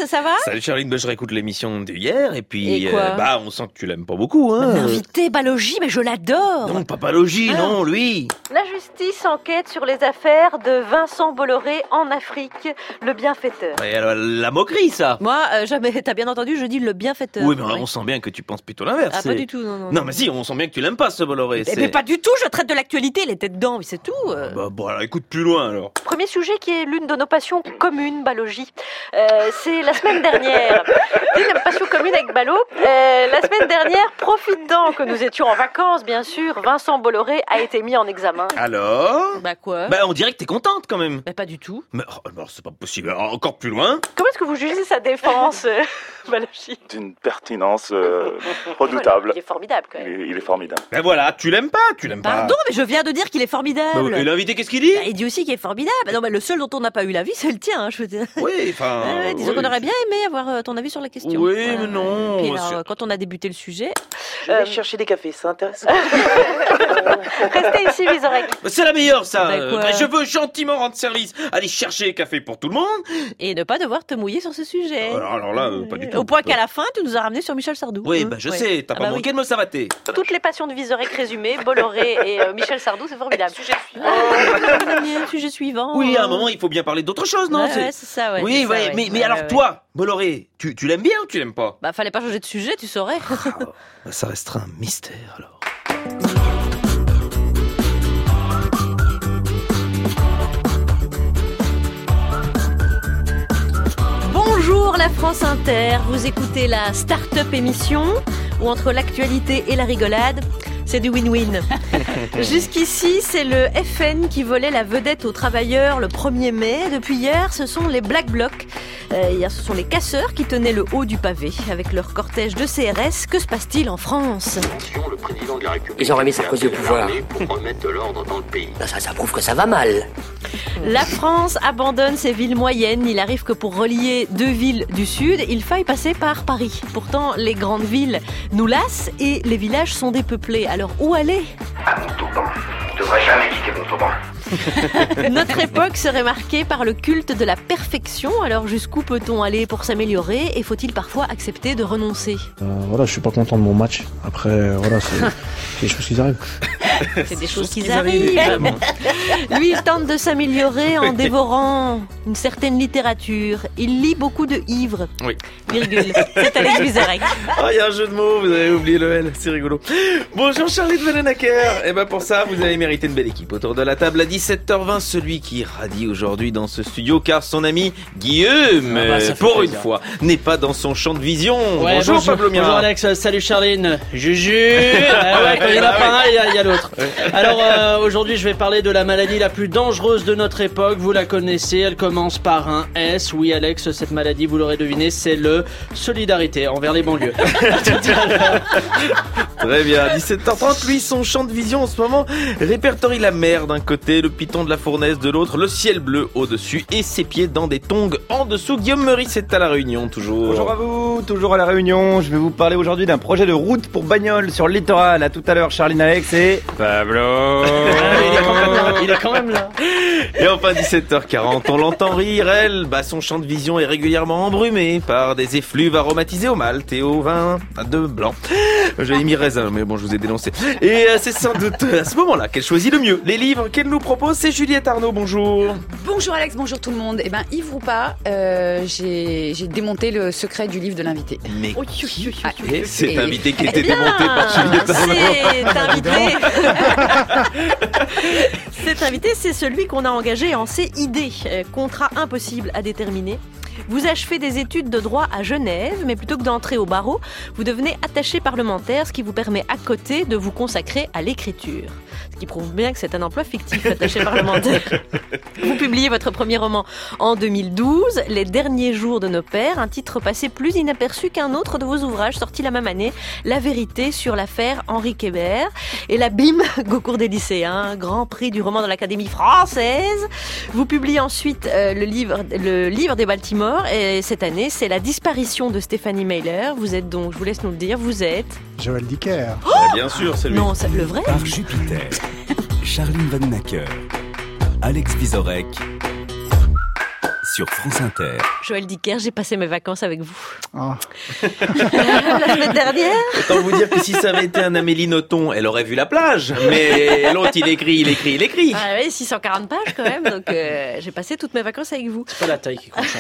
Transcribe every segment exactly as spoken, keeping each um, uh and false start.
Alex, ça va? Salut Charline, bah, je réécoute l'émission d'hier et puis et quoi euh, bah on sent que tu l'aimes pas beaucoup. Hein. L'invité Balogi, mais je l'adore. Non, pas Balogi, ah. non, lui. La justice enquête sur les affaires de Vincent Bolloré en Afrique, le bienfaiteur. Ouais, alors, la moquerie, ça. Moi, euh, jamais, t'as bien entendu, je dis le bienfaiteur. Oui, mais ouais. on sent bien que tu penses plutôt l'inverse. Ah, c'est... pas du tout, non, non. Non, mais si, on sent bien que tu l'aimes pas, ce Bolloré. Eh c'est... mais pas du tout, je traite de l'actualité, il était dedans, mais c'est tout. Euh... Bah, bon, alors écoute plus loin, alors. Premier sujet qui est l'une de nos passions communes, Balogi. Euh, c'est la semaine dernière. C'est une passion commune avec Balo. Euh, la semaine dernière, profitant que nous étions en vacances, bien sûr, Vincent Bolloré a été mis en examen. Alors? Bah quoi? Bah, on dirait que t'es contente, quand même. Bah pas du tout. Mais oh, alors, c'est pas possible. Alors, encore plus loin. Comment est-ce que vous jugez sa défense, euh, Balogi? D'une pertinence euh, redoutable. Il est formidable, quand même. Il est, il est formidable. Ben voilà, tu l'aimes pas, tu l'aimes Pardon, pas. mais je viens de dire qu'il est formidable. Bah, et l'invité, qu'est-ce qu'il dit? Bah, il dit aussi qu'il est formidable. Non, mais le seul dont on n'a pas eu l'avis, c'est le tien, hein, je veux dire. Oui, enfin... Ouais, ouais, disons oui. qu'on aurait bien aimé avoir euh, ton avis sur la question. Oui, Voilà. mais non. Puis alors, c'est- euh, quand on a débuté le sujet... Je vais Euh, chercher des cafés, c'est intéressant. Restez ici, Vizorek. Bah, c'est la meilleure, ça. Bah, quoi? Bah, je veux gentiment rendre service. Aller chercher café pour tout le monde. Et ne pas devoir te mouiller sur ce sujet. Alors, alors là, euh, pas du tout. Au point qu'à la fin, tu nous as ramené sur Michel Sardou. Oui, Hein, bah je ouais. sais, t'as Ah pas bah manqué oui. de me savater. Toutes les passions de Vizorek résumées, Bolloré et euh, Michel Sardou, c'est formidable. Sujet suivant. Oh, sujet suivant. Oui, à un moment, il faut bien parler d'autre chose, non? Ouais, c'est... ouais, c'est ça, ouais. oui, c'est ça, ouais, ouais. mais, mais Ouais, alors ouais, ouais. toi, Bolloré, tu, tu l'aimes bien ou tu l'aimes pas? Bah, fallait pas changer de sujet, tu saurais. Bah, ça restera un mystère, alors. Bonjour la France Inter, vous écoutez la Start-up émission où entre l'actualité et la rigolade, c'est du win-win. Jusqu'ici, c'est le F N qui volait la vedette aux travailleurs le premier mai. Depuis hier, ce sont les Black Blocs. Euh, hier, ce sont les casseurs qui tenaient le haut du pavé avec leur cortège de C R S. Que se passe-t-il en France ? Le président de la République Ils ont remis Sarkozy au pouvoir. pour remettre de l'ordre dans le pays. Ben ça, ça prouve que ça va mal. La France abandonne ses villes moyennes. Il arrive que pour relier deux villes du Sud, il faille passer par Paris. Pourtant, les grandes villes nous lassent et les villages sont dépeuplés. Alors, où aller ? À Montauban. Je devrais jamais quitter Montauban. Notre époque serait marquée par le culte de la perfection. Alors, jusqu'où peut-on aller pour s'améliorer ? Et faut-il parfois accepter de renoncer ? Euh, voilà, je suis pas content de mon match. Après, euh, voilà, c'est, c'est des choses qui arrivent. C'est des choses qui qu'ils arrivent. arrivent, Lui, il tente de s'améliorer en dévorant une certaine littérature. Il lit beaucoup de ivres. Oui. Virgule. C'est Alex Vizorek. Oh, il y a un jeu de mots, vous avez oublié le L, c'est rigolo. Bonjour Charlie de Vanenacker. Et ben pour ça, vous avez mérité une belle équipe autour de la table à dix-sept heures vingt. Celui qui radie aujourd'hui dans ce studio, car son ami Guillaume, Ah bah, ça fait pour plaisir. une fois, n'est pas dans son champ de vision. Ouais, bonjour, Pablo Mira. Bonjour Alex, salut Charline, Juju. Ah ouais, quand il y en a pas un, il y a, il y a l'autre. Alors euh, aujourd'hui, je vais parler de la maladie la plus dangereuse de notre époque. Vous la connaissez, elle commence par un S. Oui, Alex, cette maladie, vous l'aurez deviné, c'est le solidarité envers les banlieues. Très bien, dix-sept heures trente, lui, son champ de vision en ce moment répertorie la mer d'un côté, le piton de la fournaise de l'autre, le ciel bleu au-dessus et ses pieds dans des tongs en dessous. Guillaume Meurice est à la Réunion, toujours. Bonjour à vous, toujours à la Réunion. Je vais vous parler aujourd'hui d'un projet de route pour bagnole sur le littoral. À tout à l'heure, Charline, Alex et Pablo. Ah, il, est quand même là, il est quand même là. Et enfin dix-sept heures quarante, on l'entend rire, elle, bah son champ de vision est régulièrement embrumé par des effluves aromatisés au malt et au vin de blanc. J'avais mis raisin, mais bon, je vous ai dénoncé. Et euh, c'est sans doute à ce moment-là qu'elle choisit le mieux. Les livres qu'elle nous propose, c'est Juliette Arnaud, bonjour. Bonjour Alex, bonjour tout le monde. Eh ben, Yves ou pas, euh, j'ai, j'ai démonté le secret du livre de l'invité. Mais Oui, oui, oui, oui, Ah, oui. et cet Et- invité qui Eh était bien, démonté par Juliette Arnaud. Cet invité, cet invité, c'est celui qu'on a engagé en C I D, euh, contrat impossible à déterminer. Vous achevez des études de droit à Genève, mais plutôt que d'entrer au barreau, vous devenez attaché parlementaire, ce qui vous permet à côté de vous consacrer à l'écriture. Ce qui prouve bien que c'est un emploi fictif, attaché parlementaire. Vous publiez votre premier roman en deux mille douze, Les derniers jours de nos pères, un titre passé plus inaperçu qu'un autre de vos ouvrages sortis la même année, La vérité sur l'affaire Henri Kébert. Et la B I M, Goncourt des lycéens, grand prix du roman de l'Académie française. Vous publiez ensuite euh, le, livre, le livre des Baltimore, et cette année, c'est La disparition de Stéphanie Meyler. Vous êtes donc, je vous laisse nous le dire, vous êtes... Joël Dicker. Ah, bien sûr, c'est lui. Non, c'est le vrai. Par Jupiter, Charline Vanhoenacker, Alex Vizorek, sur France Inter. Joël Dicker, j'ai passé mes vacances avec vous. Oh. La semaine dernière. Autant vous dire que si ça avait été un Amélie Nothomb, elle aurait vu la plage. Mais l'autre, il écrit, il écrit, il écrit. Ah oui, six cent quarante pages quand même, donc euh, j'ai passé toutes mes vacances avec vous. C'est pas la taille qui compte.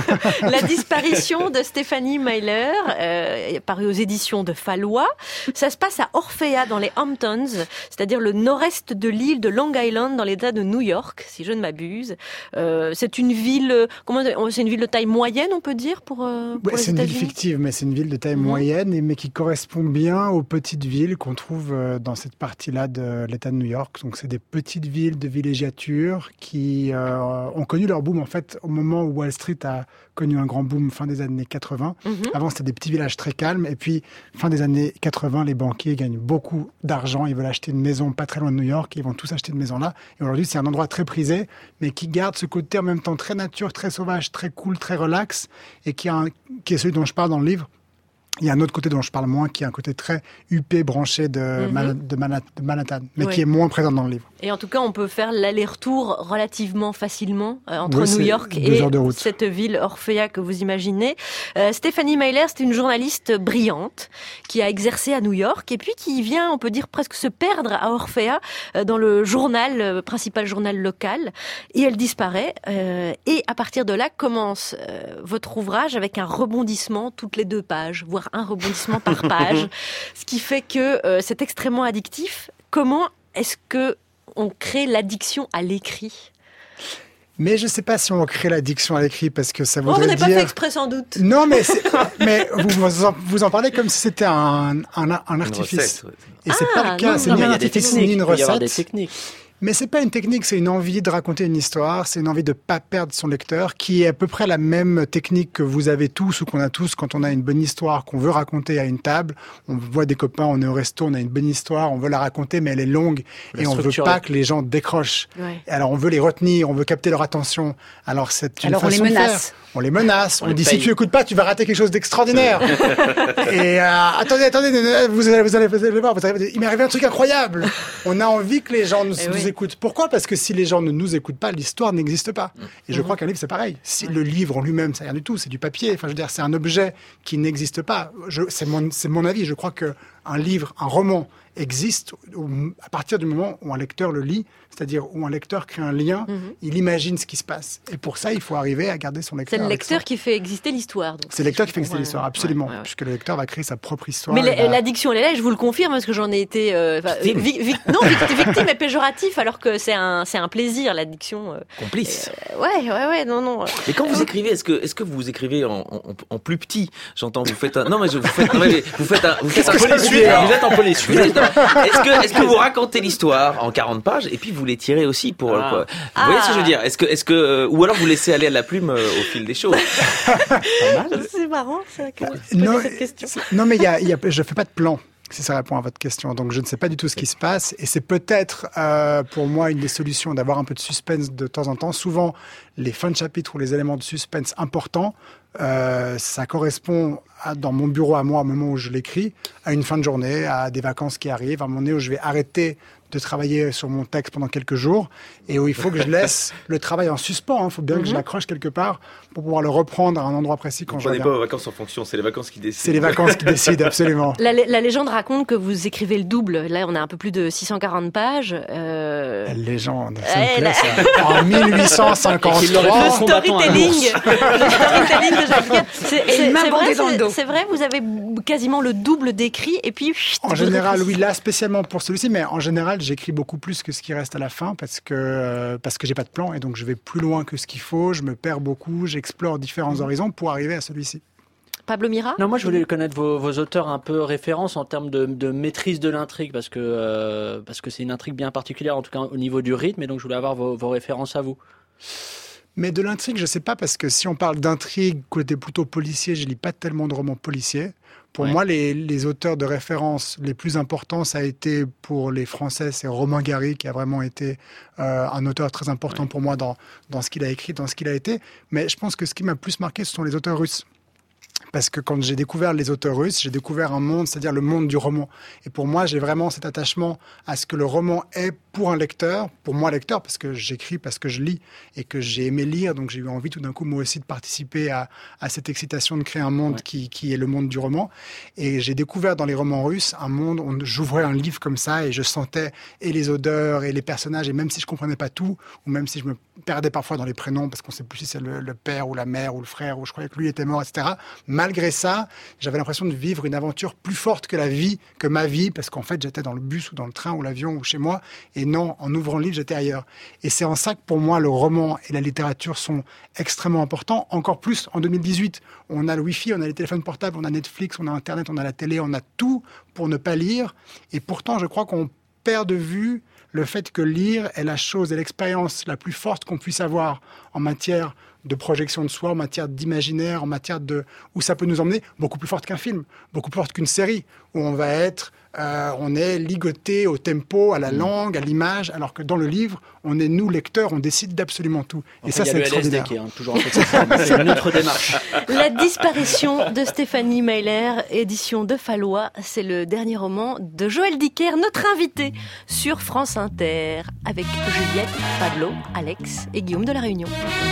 La disparition de Stéphanie Myler, euh, parue aux éditions de Fallois. Ça se passe à Orphea, dans les Hamptons, c'est-à-dire le nord-est de l'île de Long Island, dans l'État de New York, si je ne m'abuse. Euh, c'est une ville, comment c'est une ville de taille moyenne, on peut dire, pour, euh, pour ouais, les c'est une ville États-Unis. fictive, mais c'est une ville de taille Mmh. moyenne, et, mais qui correspond bien aux petites villes qu'on trouve euh, dans cette partie-là de l'État de New York. Donc, c'est des petites villes de villégiature qui euh, ont connu leur boom en fait au moment où Wall Street a connu un grand boom fin des années quatre-vingts. Mmh. Avant, c'était des petits villages très calmes, et puis fin des années quatre-vingts, les banquiers gagnent beaucoup d'argent. Ils veulent acheter une maison pas très loin de New York, et ils vont tous acheter une maison là. Et aujourd'hui, c'est un endroit très prisé, mais qui garde ce côté en même temps très nature, très sauvage, très cool, très relax, et qui, a un, qui est celui dont je parle dans le livre. Il y a un autre côté dont je parle moins, qui est un côté très huppé, branché de, Mm-hmm. Man- de, Manhat- de Manhattan, mais Oui. qui est moins présent dans le livre. Et en tout cas, on peut faire l'aller-retour relativement facilement euh, entre Oui, New c'est York deux et heures de route. cette ville Orphea que vous imaginez. Euh, Stéphanie Myler, c'est une journaliste brillante qui a exercé à New York et puis qui vient, on peut dire, presque se perdre à Orphea euh, dans le journal, euh, principal journal local. Et elle disparaît. Euh, et à partir de là, commence euh, votre ouvrage avec un rebondissement toutes les deux pages, voire un rebondissement par page. Ce qui fait que euh, c'est extrêmement addictif. Comment est-ce que on crée l'addiction à l'écrit? Mais je ne sais pas si on crée l'addiction à l'écrit, parce que ça Oh, voudrait vous n'avez dire... pas fait exprès sans doute. Non, mais, c'est- mais vous, vous, en, vous en parlez comme si c'était un, un, un artifice. recette, ouais. Et c'est Ah, pas le cas, non, c'est Non, ni mais un il y a des artifice techniques. ni une Il peut y avoir des recette. techniques. Mais c'est pas une technique, c'est une envie de raconter une histoire, c'est une envie de pas perdre son lecteur, qui est à peu près la même technique que vous avez tous ou qu'on a tous quand on a une bonne histoire qu'on veut raconter à une table. On voit des copains, on est au resto, on a une bonne histoire, on veut la raconter, mais elle est longue La et on veut structurer. pas que les gens décrochent. Ouais. Alors on veut les retenir, on veut capter leur attention. Alors c'est une Alors on les façon de menace. faire. On les menace, on, On les dit paye. si tu écoutes pas, tu vas rater quelque chose d'extraordinaire. Et euh, attendez, attendez, vous allez, vous allez, vous allez voir, vous allez- il m'est arrivé un truc incroyable. On a envie que les gens nous, Eh nous oui. écoutent. Pourquoi ? Parce que si les gens ne nous écoutent pas, l'histoire n'existe pas. Et je Mhm. crois qu'un livre c'est pareil. Si le livre en lui-même, c'est rien du tout, c'est du papier. Enfin, je veux dire, c'est un objet qui n'existe pas. Je, c'est mon, c'est mon avis. Je crois que un livre, un roman existe au- à partir du moment où un lecteur le lit, c'est-à-dire où un lecteur crée un lien, Mhm. il imagine ce qui se passe. Et pour ça, il faut arriver à garder son lecteur. C'est le avec lecteur soi. qui fait exister l'histoire. donc. C'est le lecteur qui fait exister Ouais, l'histoire, ouais, absolument. ouais, ouais. Puisque le lecteur va créer sa propre histoire. Mais il la- va- l'addiction, elle est là, et je vous le confirme, parce que j'en ai été... euh, enfin, Victime. vi- vi- non, victime, victime est péjoratif, alors que c'est un, c'est un plaisir, l'addiction. euh. Complice. Euh, ouais, ouais, ouais, non, non. Et quand vous écrivez, est-ce que, est-ce que vous écrivez en, en, en plus petit? J'entends, vous faites un, non, mais je, vous faites, ouais, mais vous faites un, vous faites un que ça peu les veut suites, dire vous êtes en peu les suites. Est-ce que, est-ce que vous racontez l'histoire en quarante pages et puis vous les tirez aussi pour, Ah. quoi. Vous voyez ce que je veux dire? Est-ce que, est-ce que, euh, ou alors vous laissez aller à la plume euh, au fil des choses? C'est marrant, ça, que je Non, pose cette question. c'est- non, mais il y a, il y a- je fais pas de plan. Si ça répond à votre question. Donc, je ne sais pas du tout ce qui se passe. Et c'est peut-être, euh, pour moi, une des solutions d'avoir un peu de suspense de temps en temps. Souvent, les fins de chapitre ou les éléments de suspense importants, euh, ça correspond à, dans mon bureau à moi, au moment où je l'écris, à une fin de journée, à des vacances qui arrivent, à un moment donné où je vais arrêter de travailler sur mon texte pendant quelques jours et où il faut que je laisse le travail en suspens. Il faut bien que je l'accroche quelque part pour pouvoir le reprendre à un endroit précis quand Vous je prenez reviens. pas vos vacances en fonction, c'est les vacances qui décident. C'est les vacances qui décident, absolument. La, la légende raconte que vous écrivez le double. Là, on a un peu plus de six cent quarante pages. Euh... La légende, ça Ouais, me plaît, la- ça. En mille huit cent Le cinquante-trois. Son bâton à storytelling, l'ours. le storytelling de Jacques Dicker. C'est Et c'est- une main c'est bandée vrai, dans le c'est- dos. c'est vrai, vous avez quasiment le double d'écrit et puis. chut, En vous général, oui, réfléchissez. là, spécialement pour celui-ci, mais en général, j'écris beaucoup plus que ce qui reste à la fin parce que, euh, parce que j'ai pas de plan et donc je vais plus loin que ce qu'il faut, je me perds beaucoup, j'explore différents horizons pour arriver à celui-ci. Pablo Mira. Non, moi je voulais connaître vos, vos auteurs un peu références en termes de, de maîtrise de l'intrigue parce que euh, parce que c'est une intrigue bien particulière en tout cas au niveau du rythme et donc je voulais avoir vos, vos références à vous. Mais de l'intrigue, je sais pas, parce que si on parle d'intrigue côté plutôt policier, je lis pas tellement de romans policiers. Pour Ouais. moi, les, les auteurs de référence les plus importants, ça a été pour les Français, c'est Romain Gary, qui a vraiment été euh, un auteur très important Ouais. pour moi dans, dans ce qu'il a écrit, dans ce qu'il a été. Mais je pense que ce qui m'a plus marqué, ce sont les auteurs russes. Parce que quand j'ai découvert les auteurs russes, j'ai découvert un monde, c'est-à-dire le monde du roman. Et pour moi, j'ai vraiment cet attachement à ce que le roman est pour un lecteur, pour moi lecteur, parce que j'écris, parce que je lis et que j'ai aimé lire. Donc j'ai eu envie tout d'un coup, moi aussi, de participer à, à cette excitation de créer un monde ouais. qui, qui est le monde du roman. Et j'ai découvert dans les romans russes un monde où j'ouvrais un livre comme ça et je sentais et les odeurs et les personnages. Et même si je comprenais pas tout, ou même si je me perdais parfois dans les prénoms, parce qu'on sait plus si c'est le, le père ou la mère ou le frère, ou je croyais que lui était mort, et cetera. Malgré ça, j'avais l'impression de vivre une aventure plus forte que la vie, que ma vie, parce qu'en fait, j'étais dans le bus ou dans le train ou l'avion ou chez moi. Et non, en ouvrant le livre, j'étais ailleurs. Et c'est en ça que pour moi, le roman et la littérature sont extrêmement importants. Encore plus en deux mille dix-huit, on a le Wi-Fi, on a les téléphones portables, on a Netflix, on a Internet, on a la télé, on a tout pour ne pas lire. Et pourtant, je crois qu'on perd de vue le fait que lire est la chose et l'expérience la plus forte qu'on puisse avoir en matière de projection de soi, en matière d'imaginaire, en matière de... où ça peut nous emmener, beaucoup plus forte qu'un film, beaucoup plus forte qu'une série, où on va être... Euh, on est ligoté au tempo, à la langue, à l'image, alors que dans le livre, on est nous, lecteurs, on décide d'absolument tout. Enfin, et ça, c'est extraordinaire. Il y a le L S D qui est toujours un peu ça, c'est une autre démarche. La disparition de Stéphanie Meyer, édition de Fallois, c'est le dernier roman de Joël Dicker, notre invité sur France Inter, avec Juliette, Pablo, Alex et Guillaume de La Réunion.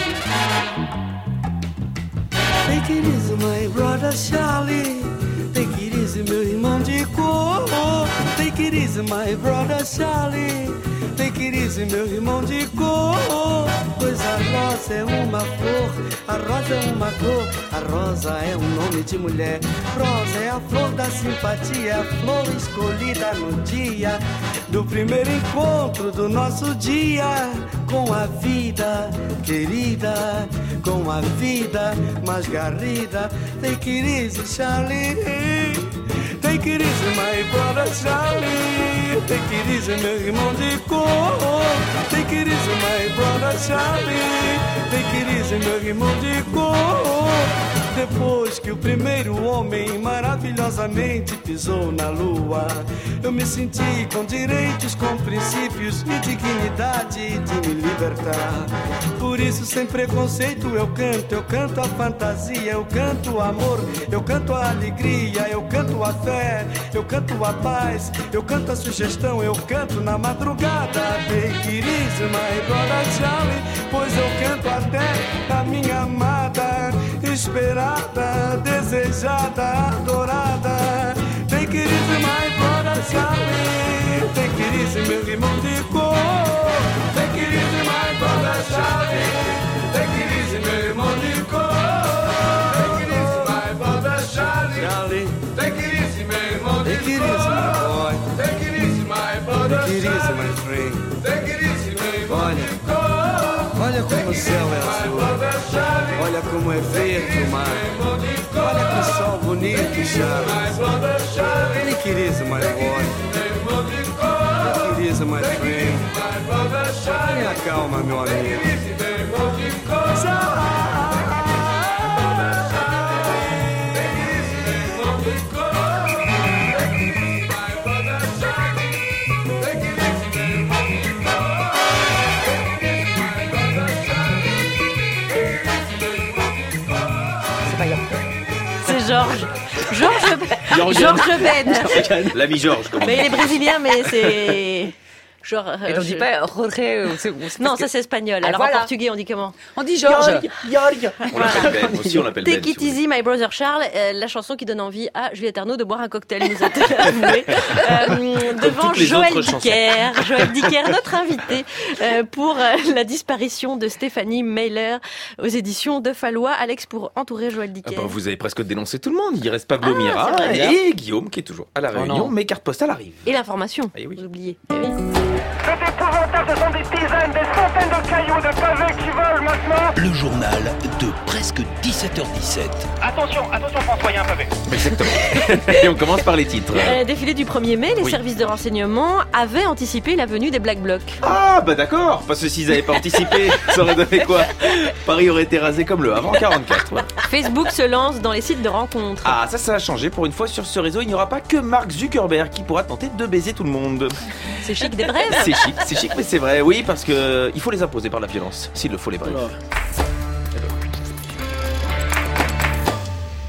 Take it easy, my brother Charlie. Take it easy, meu irmão de cor. Take it easy, my brother Charlie. Take it easy, meu irmão de cor. Pois a rosa é uma flor, a rosa é uma cor, a rosa é um nome de mulher. Rosa é a flor da simpatia, a flor escolhida no dia do primeiro encontro do nosso dia com a vida querida, com a vida mais garrida. Take it easy, Charlie. Take it easy, my brother Charlie. Take it easy, meu irmão de cor. Take it easy, my brother Charlie. Take it easy, meu irmão de cor. Depois que o primeiro homem maravilhosamente pisou na lua, eu me senti com direitos, com princípios e dignidade de me libertar. Por isso, sem preconceito, eu canto, eu canto a fantasia, eu canto o amor, eu canto a alegria, eu canto a fé, eu canto a paz, eu canto a sugestão, eu canto na madrugada. Take it easy, my brother Charlie, pois eu canto até a minha amada, esperada, desejada, adorada. Take it easy, my brother Charlie. Take it easy, meu irmão de cor. Take it easy, my brother Charlie. Take it easy, meu irmão de cor. Take it easy, my brother Charlie. Charlie. Take it easy, meu irmão de cor. Take it easy, my boy. Take it easy, my brother Charlie. Take it easy, my friend. Take it easy, meu irmão de cor. Olha como o céu é azul. Olha como é verde o mar. Olha que sol bonito, Charlie. Take it easy, my boy. Take it easy, my friend. Tenha calma, meu amigo. Georges. Georges Georges Ben. L'ami Georges, comme on dit. Mais il est brésilien, mais c'est... Genre, et on je... dit pas Jorge ou c'est, non, ça c'est espagnol. Ah, alors voilà. En portugais, on dit comment? On dit Georges. Georges. Voilà. Ben. Aussi, on l'appelle Ben. Take it easy, my brother Charles, euh, la chanson qui donne envie à Juliette Arnaud de boire un cocktail, nous a-t-elle avoué. Euh, devant Joël Dicker, Joël Dicker, notre invité, euh, pour euh, la disparition de Stéphanie Meyer aux éditions de Fallois. Alex, pour entourer Joël Dicker. Ah bah, vous avez presque dénoncé tout le monde. Il reste Pablo ah, Mira vrai, et Guillaume qui est toujours à la Réunion. Oh mes cartes postales arrivent. Et l'information, ah, oui. vous oubliez. Eh oui. C'est épouvantable, ce sont des dizaines, des centaines de cailloux, de pavés qui volent maintenant. Le journal de presque dix-sept heures dix-sept. Attention, attention François, il y a un pavé. Exactement. Et on commence par les titres. Euh, défilé du premier mai, les oui. services de renseignement avaient anticipé la venue des Black Blocs. Ah bah d'accord, parce que s'ils n'avaient pas anticipé, ça aurait donné quoi? Paris aurait été rasé comme le avant quarante-quatre. Ouais. Facebook se lance dans les sites de rencontres. Ah ça, ça a changé. Pour une fois sur ce réseau, il n'y aura pas que Mark Zuckerberg qui pourra tenter de baiser tout le monde. C'est chic des brèves. C'est chic, c'est chic, mais c'est vrai, oui, parce que il faut les imposer par la violence, s'il le faut les brèves. Oh.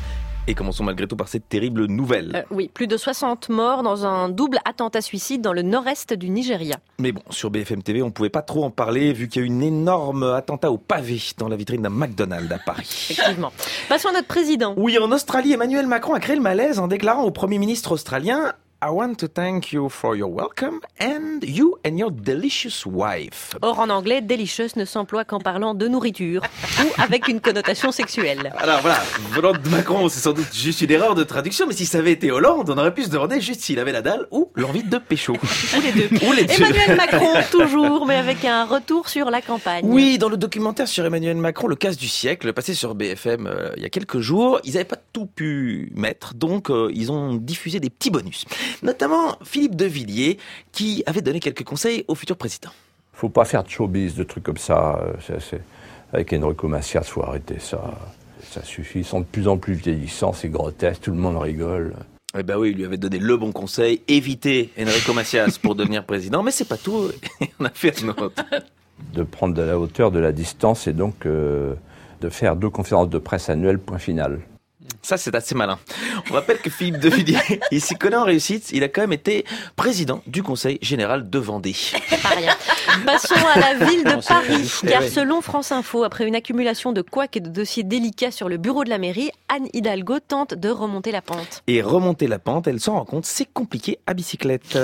Et commençons malgré tout par cette terrible nouvelle. Euh, oui, plus de soixante morts dans un double attentat-suicide dans le nord-est du Nigeria. Mais bon, sur B F M T V, on pouvait pas trop en parler vu qu'il y a eu une énorme attentat au pavé dans la vitrine d'un McDonald's à Paris. Effectivement. Passons à notre président. Oui, en Australie, Emmanuel Macron a créé le malaise en déclarant au Premier ministre australien I want to thank you for your welcome and you and your delicious wife. Or, en anglais, delicious ne s'emploie qu'en parlant de nourriture ou avec une connotation sexuelle. Alors voilà, venant de Macron, c'est sans doute juste une erreur de traduction, mais si ça avait été Hollande, on aurait pu se demander juste s'il avait la dalle ou l'envie de pécho. Ou les deux. Ou les deux. Emmanuel Macron, toujours, mais avec un retour sur la campagne. Oui, dans le documentaire sur Emmanuel Macron, le casse du siècle, passé sur B F M euh, il y a quelques jours, ils n'avaient pas tout pu mettre, donc euh, ils ont diffusé des petits bonus. Notamment Philippe de Villiers, qui avait donné quelques conseils au futur président. Faut pas faire de showbiz, de trucs comme ça. C'est, c'est... Avec Enrico Macias, faut arrêter ça. Ça suffit. Ils sont de plus en plus vieillissants, c'est grotesque, tout le monde rigole. Eh ben oui, il lui avait donné le bon conseil, éviter Enrico Macias pour devenir président, mais c'est pas tout, on a fait un autre. De prendre de la hauteur, de la distance et donc euh, de faire deux conférences de presse annuelles, point final. Ça, c'est assez malin. On rappelle que Philippe de Villiers, il s'y connaît en réussite. Il a quand même été président du Conseil général de Vendée. Pas rien. Passons à la ville de Non, Paris, c'est... car Eh oui. selon France Info, après une accumulation de couacs et de dossiers délicats sur le bureau de la mairie, Anne Hidalgo tente de remonter la pente. Et remonter la pente, elle s'en rend compte, c'est compliqué à bicyclette.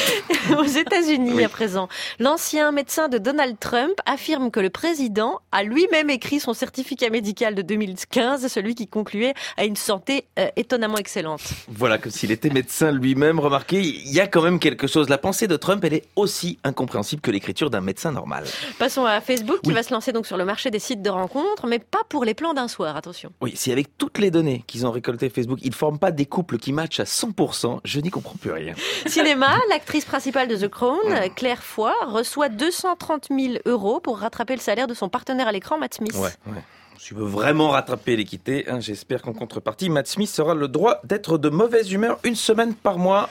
Aux États-Unis, Oui. à présent, l'ancien médecin de Donald Trump affirme que le président a lui-même écrit son certificat médical de deux mille quinze, celui qui concluait à une santé euh, étonnamment excellente. Voilà, comme s'il était médecin lui-même. Remarquez, il y a quand même quelque chose. La pensée de Trump, elle est aussi incompréhensible que l'écriture d'un médecin normal. Passons à Facebook, qui Oui. va se lancer donc sur le marché des sites de rencontres, mais pas pour les plans d'un soir, attention. Oui, si avec toutes les données qu'ils ont récoltées Facebook, ils ne forment pas des couples qui matchent à cent pour cent, je n'y comprends plus rien. Cinéma, l'actrice principale de The Crown, Claire Foy, reçoit deux cent trente mille euros pour rattraper le salaire de son partenaire à l'écran, Matt Smith. Ouais, ouais. Si tu veux vraiment rattraper l'équité, hein, j'espère qu'en contrepartie, Matt Smith aura le droit d'être de mauvaise humeur une semaine par mois.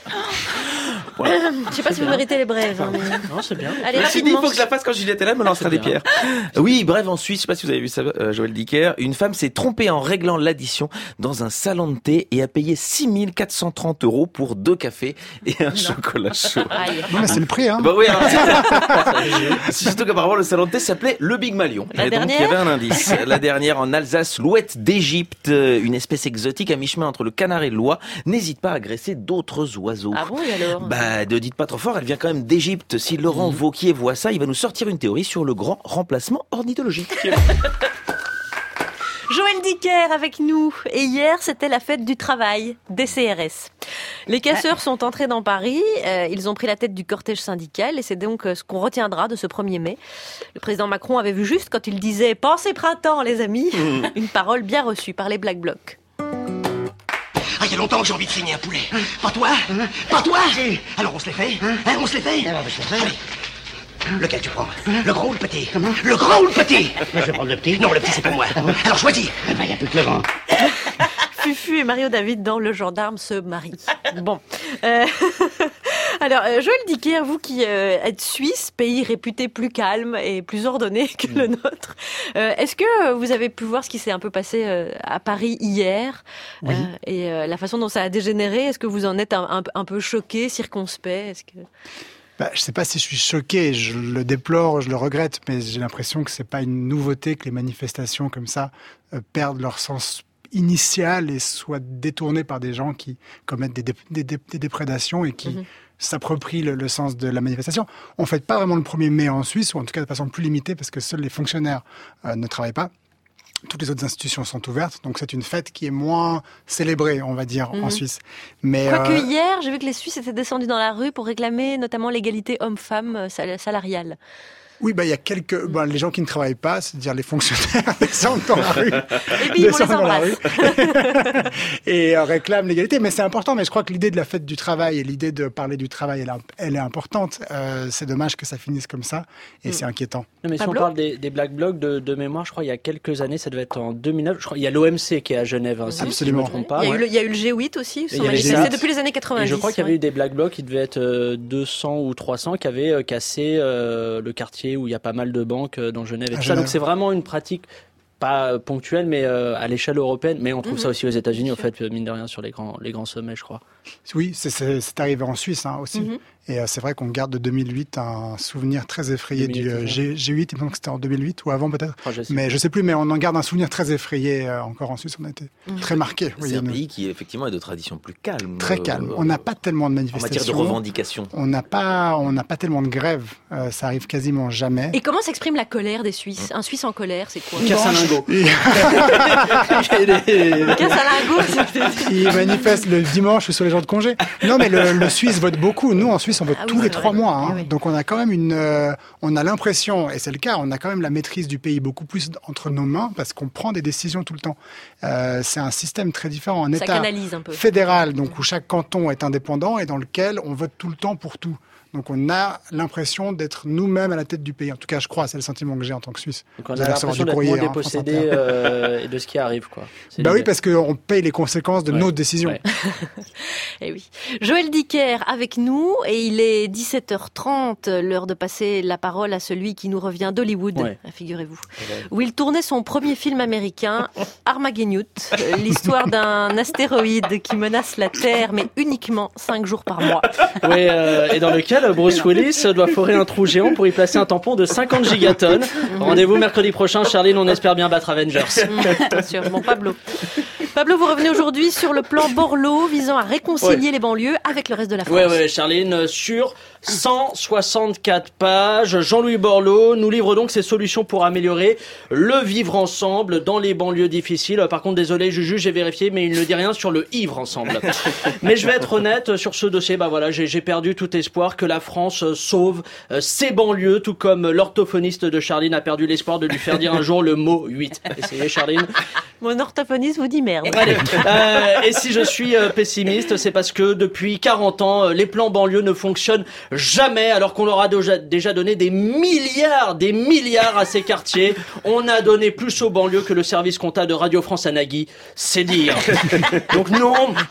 Voilà. Je sais pas si vous méritez les brèves. Hein, mais... Non, c'est bien. Allez, Merci, il rapidement. faut que je la fasse quand Juliette est là, elle me lancera des pierres. Oui, bref, en Suisse, je sais pas si vous avez vu ça, euh, Joël Dicker, une femme s'est trompée en réglant l'addition dans un salon de thé et a payé six mille quatre cent trente euros pour deux cafés et un chocolat chaud. Aïe. Non, mais c'est le prix, hein. Bah oui, alors, c'est... surtout qu'apparemment le salon de thé s'appelait le Big Malion. La et donc il y dernière avait un indice. La dernière en Alsace, l'ouette d'Égypte, une espèce exotique à mi-chemin entre le canard et le loir, n'hésite pas à agresser d'autres oiseaux. Ah bon, et alors? Bah, ne dites pas trop fort, elle vient quand même d'Égypte. Si Laurent Wauquiez voit ça, il va nous sortir une théorie sur le grand remplacement ornithologique. Joël Dicker avec nous. Et hier, c'était la fête du travail, D C R S. Les casseurs sont entrés dans Paris, euh, ils ont pris la tête du cortège syndical et c'est donc euh, ce qu'on retiendra de ce premier mai. Le président Macron avait vu juste quand il disait « Pensez printemps, les amis !» Une parole bien reçue par les Black Blocs. Ah, il y a longtemps que j'ai envie de saigner un poulet. Pas toi Pas toi Alors on se les fait Hein, on se les fait Allez. Lequel tu prends Le grand ou le petit Le grand ou le petit Je vais prendre le petit. Non, le petit c'est pour moi. Alors choisis. Il n'y a plus que le grand. Fufu et Mario David dans Le Gendarme se marient. Bon. Euh... Alors, euh, Joël Dicker, vous qui euh, êtes suisse, pays réputé plus calme et plus ordonné que le nôtre, euh, est-ce que vous avez pu voir ce qui s'est un peu passé euh, à Paris hier Oui. euh, et euh, la façon dont ça a dégénéré? Est-ce que vous en êtes un, un, un peu choqué, circonspect? Est-ce que... Bah, je ne sais pas si je suis choqué, je le déplore, je le regrette, mais j'ai l'impression que c'est pas une nouveauté que les manifestations comme ça euh, perdent leur sens initial et soient détournées par des gens qui commettent des, dé, des, dé, des déprédations et qui mm-hmm. s'approprient le, le sens de la manifestation. On ne fête pas vraiment le premier mai en Suisse, ou en tout cas de façon plus limitée, parce que seuls les fonctionnaires euh, ne travaillent pas. Toutes les autres institutions sont ouvertes, donc c'est une fête qui est moins célébrée, on va dire, mmh. en Suisse. Mais Quoique euh... hier, j'ai vu que les Suisses étaient descendus dans la rue pour réclamer notamment l'égalité homme-femme salariale. Oui, bah, il y a quelques, bah, les gens qui ne travaillent pas, c'est-à-dire les fonctionnaires, descendent dans la rue. Et puis, on les embrasse. Et euh, réclament l'égalité. Mais c'est important, mais je crois que l'idée de la fête du travail et l'idée de parler du travail, elle, elle est importante. Euh, c'est dommage que ça finisse comme ça et mmh. c'est inquiétant. Non, mais si Pablo on parle des, des Black Blocs de, de mémoire, je crois il y a quelques années, ça devait être en deux mille neuf, je crois il y a l'O M C qui est à Genève, hein, si, absolument. si je me trompe pas. Il y a, ouais. eu, le, il y a eu le G huit aussi, c'est depuis les années quatre-vingt-dix. Et je crois qu'il y avait ouais. eu des Black Blocs qui devaient être euh, deux cents ou trois cents qui avaient euh, cassé euh, le quartier où il y a pas mal de banques euh, dans Genève et tout ça. Donc c'est vraiment une pratique pas ponctuel, mais euh, à l'échelle européenne. Mais on trouve Mhm. ça aussi aux États-Unis, au fait, mine de rien, sur les grands, les grands sommets, je crois. Oui, c'est, c'est, c'est arrivé en Suisse hein, aussi. Mhm. Et euh, c'est vrai qu'on garde de deux mille huit un souvenir très effrayé deux mille huit, du euh, toujours. G, G8, il me semble que c'était en deux mille huit ou avant peut-être. Oh, je sais. Mais je sais plus, mais on en garde un souvenir très effrayé euh, encore en Suisse. On a été Mhm. très marqués. Oui, C'est un nous. pays qui effectivement a de traditions plus calmes. Très euh, calme. On n'a pas tellement de En matière de manifestations. revendications. On n'a pas, on n'a pas tellement de grèves. Euh, ça arrive quasiment jamais. Et comment s'exprime la colère des Suisses? Un Suisse en colère, c'est quoi? Il casse un lingot. Il casse un lingot, c'est- Ils manifestent le dimanche sur les jours de congé. Non, mais le, le Suisse vote beaucoup. Nous, en Suisse, on vote Ah oui, tous les c'est trois vrai. mois. hein. Eh oui. Donc, on a quand même une, euh, on a l'impression, et c'est le cas, on a quand même la maîtrise du pays beaucoup plus entre nos mains parce qu'on prend des décisions tout le temps. Euh, c'est un système très différent. Un Ça État canalise un peu. fédéral, donc où chaque canton est indépendant et dans lequel on vote tout le temps pour tout. Donc, on a l'impression d'être nous-mêmes à la tête du pays. En tout cas, je crois, c'est le sentiment que j'ai en tant que Suisse. Donc on Vous a allez recevoir l'impression du d'être courrier, moins hein, France dépossédé Inter. euh, et de ce qui arrive, quoi. C'est Bah oui, l'idée. parce qu'on paye les conséquences de Ouais. nos décisions. Ouais. Eh oui. Joël Dicker avec nous et il est dix-sept heures trente, l'heure de passer la parole à celui qui nous revient d'Hollywood, Ouais. figurez-vous, où il tournait son premier film américain, Armageddon, euh, l'histoire d'un astéroïde qui menace la Terre, mais uniquement cinq jours par mois. Oui, euh, et dans lequel Bruce Willis doit forer un trou géant pour y placer un tampon de cinquante gigatonnes. Rendez-vous mercredi prochain, Charline, on espère bien battre Avengers. Mmh, bien sûr, bon Pablo. Pablo, vous revenez aujourd'hui sur le plan Borloo visant à réconcilier Ouais. les banlieues avec le reste de la France. Oui, oui, Charline, sur cent soixante-quatre pages, Jean-Louis Borloo nous livre donc ses solutions pour améliorer le vivre ensemble dans les banlieues difficiles. Par contre, désolé, Juju, j'ai vérifié, mais il ne dit rien sur le ivre ensemble. Mais je vais être honnête sur ce dossier, bah voilà, j'ai, j'ai perdu tout espoir que la France euh, sauve euh, ses banlieues, tout comme l'orthophoniste de Charline a perdu l'espoir de lui faire dire un jour le mot huit. Essayez, Charline. Mon orthophoniste vous dit merde. Allez. Euh, et si je suis euh, pessimiste, c'est parce que depuis quarante ans, euh, les plans banlieues ne fonctionnent jamais, alors qu'on leur a déjà, déjà donné des milliards, des milliards à ces quartiers. On a donné plus aux banlieues que le service compta de Radio France à Nagui, c'est dire. Donc non,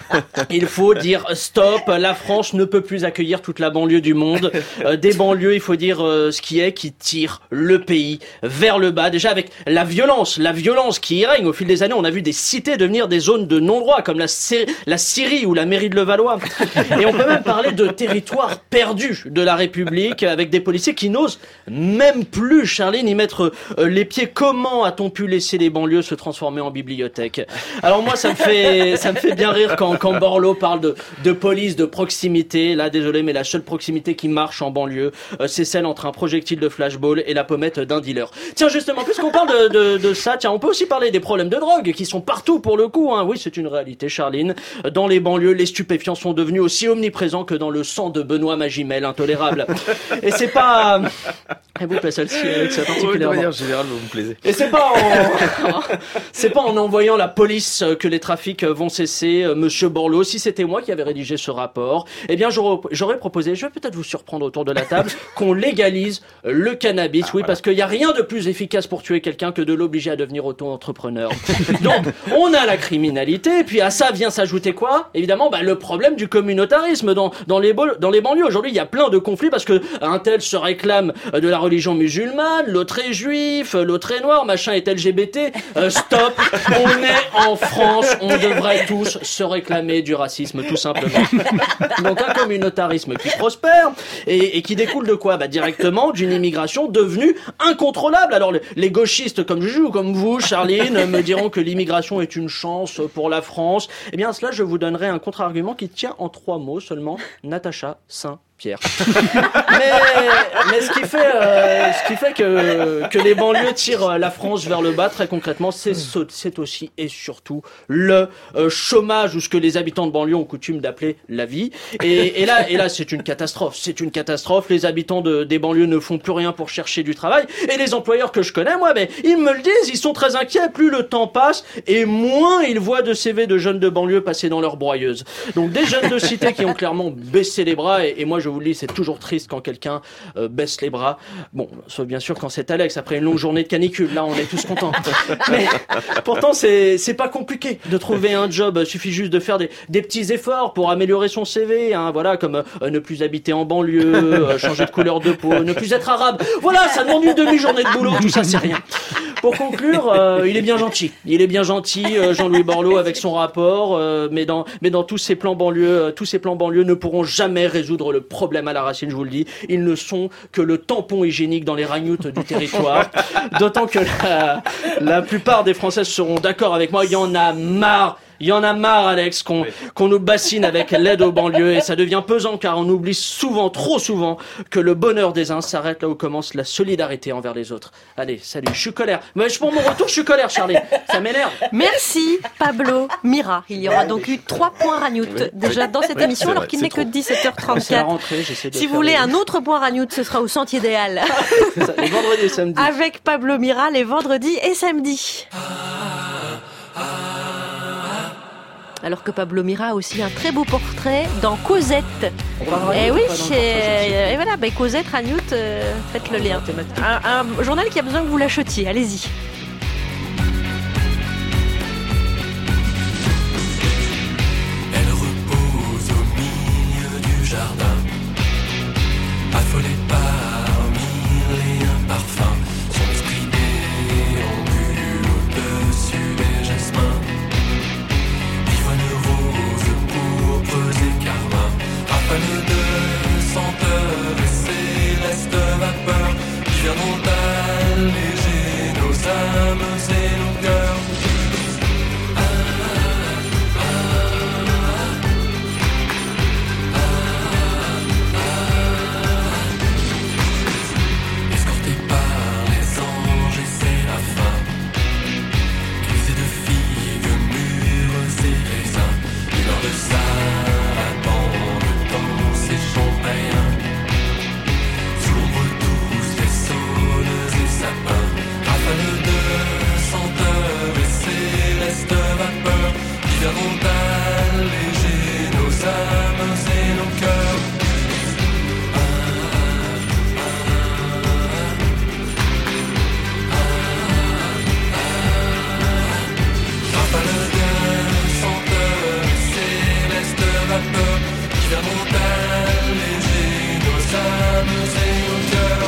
il faut dire stop, la France ne peut plus accueillir toute la banlieue du monde. Euh, des banlieues, il faut dire euh, ce qui est, qui tire le pays vers le bas. Déjà avec la violence, la violence qui y règne au fil des années, on a vu des cités devenir des zones de non-droit, comme la, Sy- la Syrie ou la mairie de Levallois. Et on peut même parler de territoires perdus de la République, avec des policiers qui n'osent même plus, Charline, y mettre euh, les pieds. Comment a-t-on pu laisser les banlieues se transformer en bibliothèque? Alors moi, ça me fait, ça me fait bien rire quand, quand Borloo parle de, de police, de proximité. Là, désolé, mais la seule proximité qui marche en banlieue, euh, c'est celle entre un projectile de flashball et la pommette d'un dealer. Tiens, justement, puisqu'on parle de, de, de ça, tiens, on peut aussi parler des problèmes de drogue qui sont partout pour le coup, hein. Oui, c'est une réalité, Charline. Dans les banlieues, les stupéfiants sont devenus aussi omniprésents que dans le sang de Benoît Magimel, intolérable. Et c'est pas... Et vous, celle-ci, Alex, De particulièrement. manière générale, vous me plaisez. Et c'est pas en, c'est pas en envoyant la police que les trafics vont cesser, euh, Monsieur Borloo. Si c'était moi qui avais rédigé ce rapport, eh bien, j'aurais, j'aurais proposé, je vais peut-être vous surprendre autour de la table, qu'on légalise le cannabis. Oui, parce qu'il y a rien de plus efficace pour tuer quelqu'un que de l'obliger à devenir auto-entrepreneur. Donc, on a la criminalité, et puis à ça vient s'ajouter quoi? Évidemment, bah, le problème du communautarisme dans, dans les, bol- dans les banlieues. Aujourd'hui, il y a plein de conflits parce que un tel se réclame de la religion musulmane, l'autre est juif, l'autre est noir, machin est L G B T. Euh, stop, on est en France, on devrait tous se réclamer du racisme, tout simplement. Donc un communautarisme qui prospère et, et qui découle de quoi? Bah directement d'une immigration devenue incontrôlable. Alors les, les gauchistes comme Juju ou comme vous, Charline, me diront que l'immigration est une chance pour la France. Eh bien, à cela, je vous donnerai un contre-argument qui tient en trois mots seulement. Natacha Saint Pierre. mais, mais ce qui fait, euh, ce qui fait que, que les banlieues tirent la France vers le bas, très concrètement, c'est, c'est aussi et surtout le euh, chômage, ou ce que les habitants de banlieue ont coutume d'appeler la vie. Et, et là, et là, c'est une catastrophe. C'est une catastrophe. Les habitants de, des banlieues ne font plus rien pour chercher du travail. Et les employeurs que je connais, moi, ben, ils me le disent, ils sont très inquiets. Plus le temps passe, et moins ils voient de C V de jeunes de banlieue passer dans leur broyeuse. Donc des jeunes de cité qui ont clairement baissé les bras, et, et moi, je vous le dis, c'est toujours triste quand quelqu'un euh, baisse les bras. Bon, sauf bien sûr quand c'est Alex, après une longue journée de canicule. Là, on est tous contents. Mais pourtant, c'est, c'est pas compliqué de trouver un job. Il suffit juste de faire des, des petits efforts pour améliorer son C V. Hein, voilà, comme euh, ne plus habiter en banlieue, euh, changer de couleur de peau, ne plus être arabe. Voilà, ça demande une demi-journée de boulot. Tout ça, c'est rien. Pour conclure, euh, il est bien gentil. Il est bien gentil, euh, Jean-Louis Borloo, avec son rapport, euh, mais dans mais dans tous ces plans banlieues, euh, tous ces plans banlieues ne pourront jamais résoudre le problème à la racine. Je vous le dis, ils ne sont que le tampon hygiénique dans les ragnoutes du territoire. D'autant que la, la plupart des Français seront d'accord avec moi. Il y en a marre. Il y en a marre, Alex, qu'on oui. qu'on nous bassine avec l'aide aux banlieues, et ça devient pesant car on oublie souvent, trop souvent, que le bonheur des uns s'arrête là où commence la solidarité envers les autres. Allez, salut, je suis colère. Mais pour mon retour, je suis colère, Charlie. Ça m'énerve. Merci, Pablo Mira. Il y aura donc eu trois points Ragnout oui. déjà dans cette oui, émission, alors qu'il n'est que dix-sept heures trente-quatre. C'est la rentrée, j'essaie de si vous voulez les... un autre point Ragnout, ce sera au Sentier des Halles. C'est ça, les vendredis et samedis. Avec Pablo Mira, les vendredis et samedis. Alors que Pablo Mira a aussi un très beau portrait dans Cosette. Et oui, et, et voilà, bah, Cosette, Ragnout, euh, faites le lien. Un, un journal qui a besoin que vous l'achetiez, allez-y. Elle repose au milieu du jardin, affolée par mille et un parfums. Son esprit déambule au-dessus des jasmins. Rafale de senteurs et céleste vapeur qui viendront alléger nos âmes et nos cœurs. Ah, ah, ah, ah, escortés par les anges et séraphins, grisés de figues, mûres et raisins, une heure de ça. Viendront alléger nos âmes et nos cœurs. Ah, ah, ah, ah, rafale de senteurs et céleste vapeur qui viendront alléger nos âmes et nos cœurs.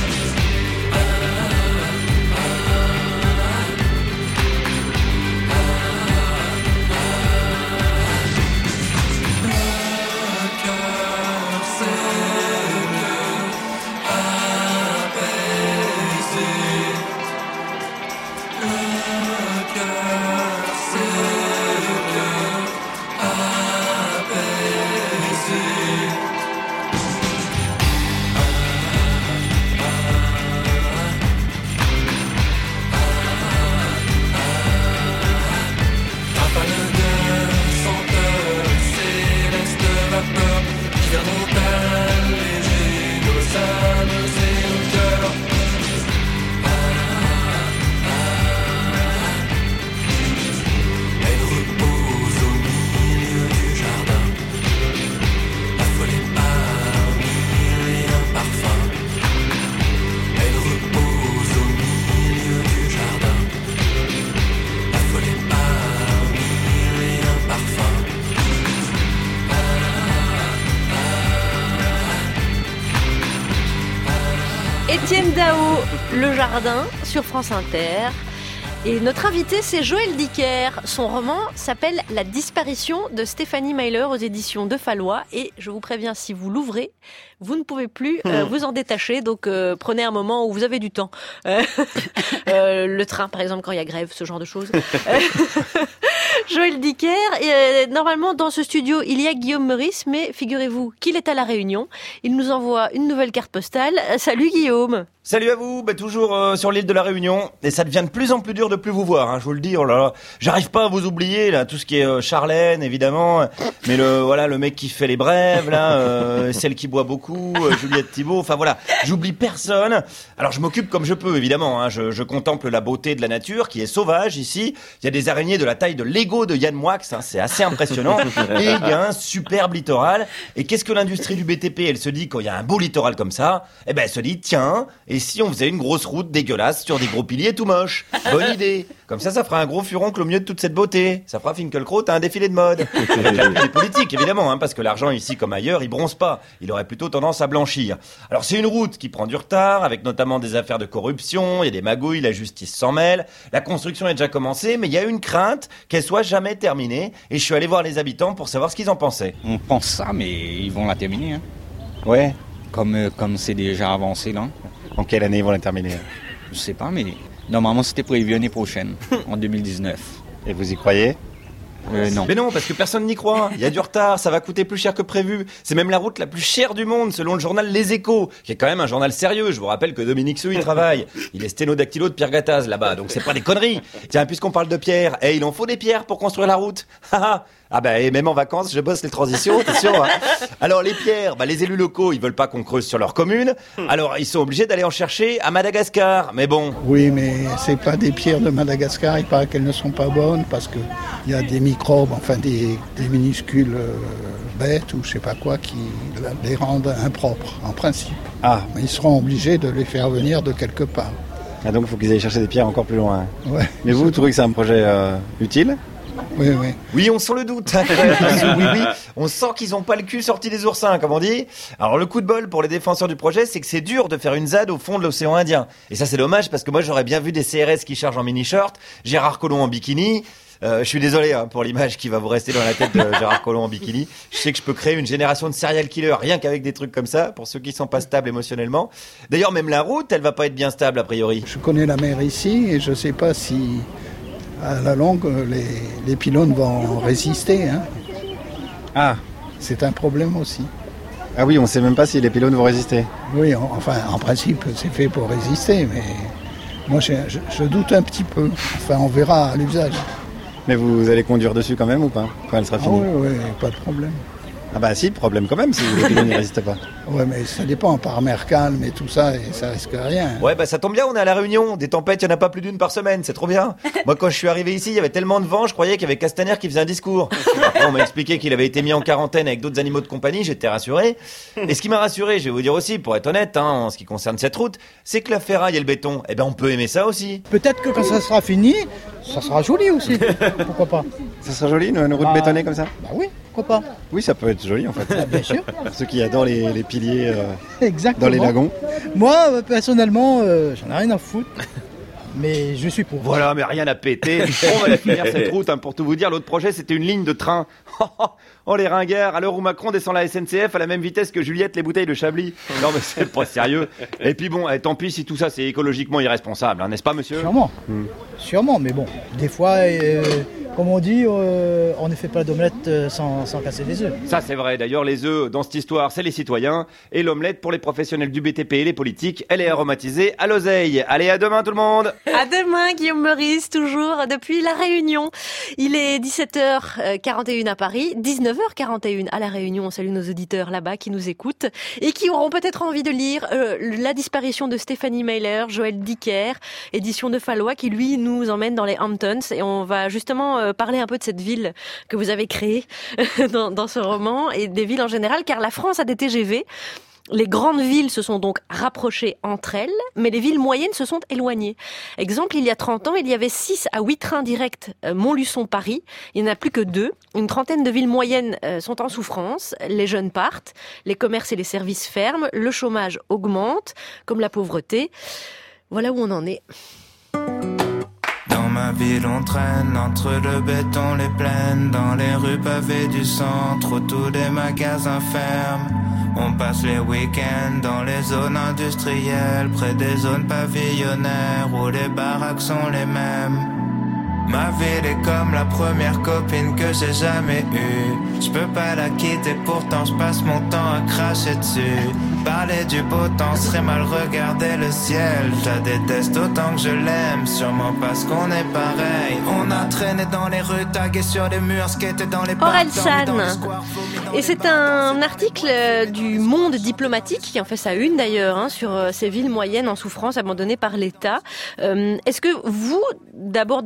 Étienne Dao, Le Jardin, sur France Inter. Et notre invité, c'est Joël Dicker. Son roman s'appelle La disparition de Stéphanie Myler aux éditions de Fallois. Et je vous préviens, si vous l'ouvrez, vous ne pouvez plus euh, vous en détacher. Donc euh, prenez un moment où vous avez du temps. Euh, euh, le train, par exemple, quand il y a grève, ce genre de choses. Joël Dicker. Et, euh, normalement, dans ce studio, il y a Guillaume Meurice, mais figurez-vous qu'il est à La Réunion. Il nous envoie une nouvelle carte postale. Salut Guillaume. Salut à vous, bah, toujours euh, sur l'île de la Réunion, et ça devient de plus en plus dur de plus vous voir, hein, je vous le dis, oh là là, j'arrive pas à vous oublier, là, tout ce qui est euh, Charlène, évidemment, mais le, voilà, le mec qui fait les brèves, là, euh, celle qui boit beaucoup, euh, Juliette Thibault, enfin voilà, j'oublie personne, alors je m'occupe comme je peux, évidemment, hein, je, je contemple la beauté de la nature, qui est sauvage ici, il y a des araignées de la taille de Lego de Yann Moix, hein, c'est assez impressionnant, et il y a un superbe littoral, et qu'est-ce que l'industrie du B T P, elle se dit, quand il y a un beau littoral comme ça, eh ben elle se dit, tiens, et Et si on faisait une grosse route dégueulasse sur des gros piliers tout moches? Bonne idée. Comme ça, ça fera un gros furoncle au milieu de toute cette beauté. Ça fera Finkielkraut à un défilé de mode. Les politiques, évidemment, hein, parce que l'argent ici comme ailleurs, il bronze pas. Il aurait plutôt tendance à blanchir. Alors c'est une route qui prend du retard, avec notamment des affaires de corruption, il y a des magouilles, la justice s'en mêle. La construction est déjà commencée, mais il y a une crainte qu'elle soit jamais terminée. Et je suis allé voir les habitants pour savoir ce qu'ils en pensaient. On pense ça, mais ils vont la terminer. Hein. Ouais. Comme euh, comme c'est déjà avancé là. En quelle année ils vont la terminer? Je sais pas, mais normalement c'était prévu l'année prochaine, en deux mille dix-neuf. Et vous y croyez? Euh, non. Mais non, parce que personne n'y croit. Il y a du retard, ça va coûter plus cher que prévu. C'est même la route la plus chère du monde, selon le journal Les Échos, qui est quand même un journal sérieux. Je vous rappelle que Dominique Seux y travaille. Il est sténodactylo de Pierre Gattaz là-bas, donc c'est pas des conneries. Tiens, puisqu'on parle de pierres, eh, il en faut des pierres pour construire la route. Ah bah, et même en vacances, je bosse les transitions, t'es sûr, hein. Alors les pierres, bah les élus locaux, ils veulent pas qu'on creuse sur leur commune. Alors ils sont obligés d'aller en chercher à Madagascar. Mais bon. Oui, mais c'est pas des pierres de Madagascar. Il paraît qu'elles ne sont pas bonnes parce que il y a des microbes, enfin des, des minuscules euh, bêtes ou je sais pas quoi qui les rendent impropres, en principe. Ah, mais ils seront obligés de les faire venir de quelque part. Ah donc il faut qu'ils aillent chercher des pierres encore plus loin. Ouais. Mais vous, vous trouvez que c'est un projet euh, utile? Oui, oui. Oui, on sent le doute. oui, oui. On sent qu'ils n'ont pas le cul sorti des oursins, comme on dit. Alors, le coup de bol pour les défenseurs du projet, c'est que c'est dur de faire une Z A D au fond de l'océan Indien. Et ça, c'est dommage parce que moi, j'aurais bien vu des C R S qui chargent en mini-short, Gérard Collomb en bikini. Euh, je suis désolé hein, pour l'image qui va vous rester dans la tête de Gérard Collomb en bikini. Je sais que je peux créer une génération de serial killers rien qu'avec des trucs comme ça, pour ceux qui sont pas stables émotionnellement. D'ailleurs, même la route, elle va pas être bien stable a priori. Je connais la mer ici et je sais pas si à la longue les, les pylônes vont résister. Hein. Ah, c'est un problème aussi. Ah oui, on sait même pas si les pylônes vont résister. Oui, en, enfin, en principe, c'est fait pour résister, mais moi, je, je, je doute un petit peu. Enfin, on verra à l'usage. Mais vous allez conduire dessus quand même ou pas, quand elle sera finie? Ah oui, oui, pas de problème. Ah bah si, problème quand même si les pylônes n'y résistent pas. Ouais, mais ça dépend, par mer calme et tout ça, et ça risque rien. Ouais, bah ça tombe bien, on est à La Réunion. Des tempêtes, il n'y en a pas plus d'une par semaine, c'est trop bien. Moi, quand je suis arrivé ici, il y avait tellement de vent, je croyais qu'il y avait Castaner qui faisait un discours. Après, on m'a expliqué qu'il avait été mis en quarantaine avec d'autres animaux de compagnie, j'étais rassuré. Et ce qui m'a rassuré, je vais vous dire aussi, pour être honnête, hein, en ce qui concerne cette route, c'est que la ferraille et le béton, eh ben on peut aimer ça aussi. Peut-être que quand ça sera fini, ça sera joli aussi. Pourquoi pas? Ça sera joli, une, une route bah, bétonnée comme ça? Bah oui, pourquoi pas? Oui, ça peut être joli en fait. Ah, bien sûr. Pour ceux qui adorent les, les piliers euh, Exactement. dans les lagons. Moi, euh, personnellement, euh, j'en ai rien à foutre. Mais je suis pour. Voilà, mais rien à péter. On va la finir cette route, hein, pour tout vous dire. L'autre projet, c'était une ligne de train. Oh, les ringards, à l'heure où Macron descend la S N C F à la même vitesse que Juliette les bouteilles de Chablis. Non, mais c'est pas sérieux. Et puis bon, eh, tant pis si tout ça, c'est écologiquement irresponsable, hein, n'est-ce pas, monsieur? Sûrement. Hmm. Sûrement, mais bon, des fois, euh, comme on dit, euh, on ne fait pas d'omelette euh, sans, sans casser les œufs. Ça, c'est vrai. D'ailleurs, les œufs, dans cette histoire, c'est les citoyens. Et l'omelette, pour les professionnels du B T P et les politiques, elle est aromatisée à l'oseille. Allez, à demain, tout le monde. À demain, Guillaume Meurice, toujours depuis La Réunion. Il est dix-sept heures quarante et une à Paris, dix-neuf heures quarante et une à La Réunion. On salue nos auditeurs là-bas qui nous écoutent et qui auront peut-être envie de lire euh, La disparition de Stéphanie Meyler, Joël Dicker, édition de Fallois, qui lui nous emmène dans les Hamptons. Et on va justement euh, parler un peu de cette ville que vous avez créée dans, dans ce roman et des villes en général, car la France a des T G V. Les grandes villes se sont donc rapprochées entre elles, mais les villes moyennes se sont éloignées. Exemple, il y a trente ans, il y avait six à huit trains directs euh, Montluçon-Paris. Il n'y en a plus que deux. Une trentaine de villes moyennes euh, sont en souffrance. Les jeunes partent, les commerces et les services ferment, le chômage augmente, comme la pauvreté. Voilà où on en est. Dans ma ville on traîne entre le béton, les plaines, dans les rues pavées du centre où tous les magasins ferment. On passe les week-ends dans les zones industrielles, près des zones pavillonnaires où les baraques sont les mêmes. Ma ville est comme la première copine que j'ai jamais eue. Je peux pas la quitter, pourtant je passe mon temps à cracher dessus. Parler du beau temps serait mal regarder le ciel. Je la déteste autant que je l'aime, sûrement parce qu'on est pareil. On a traîné dans les rues, tagué sur les murs, skaté dans les parcs, Orelsan. Et c'est un article du Monde diplomatique qui en fait sa une d'ailleurs, hein, sur ces villes moyennes en souffrance abandonnées par l'État. Euh, est-ce que vous, d'abord d'un point de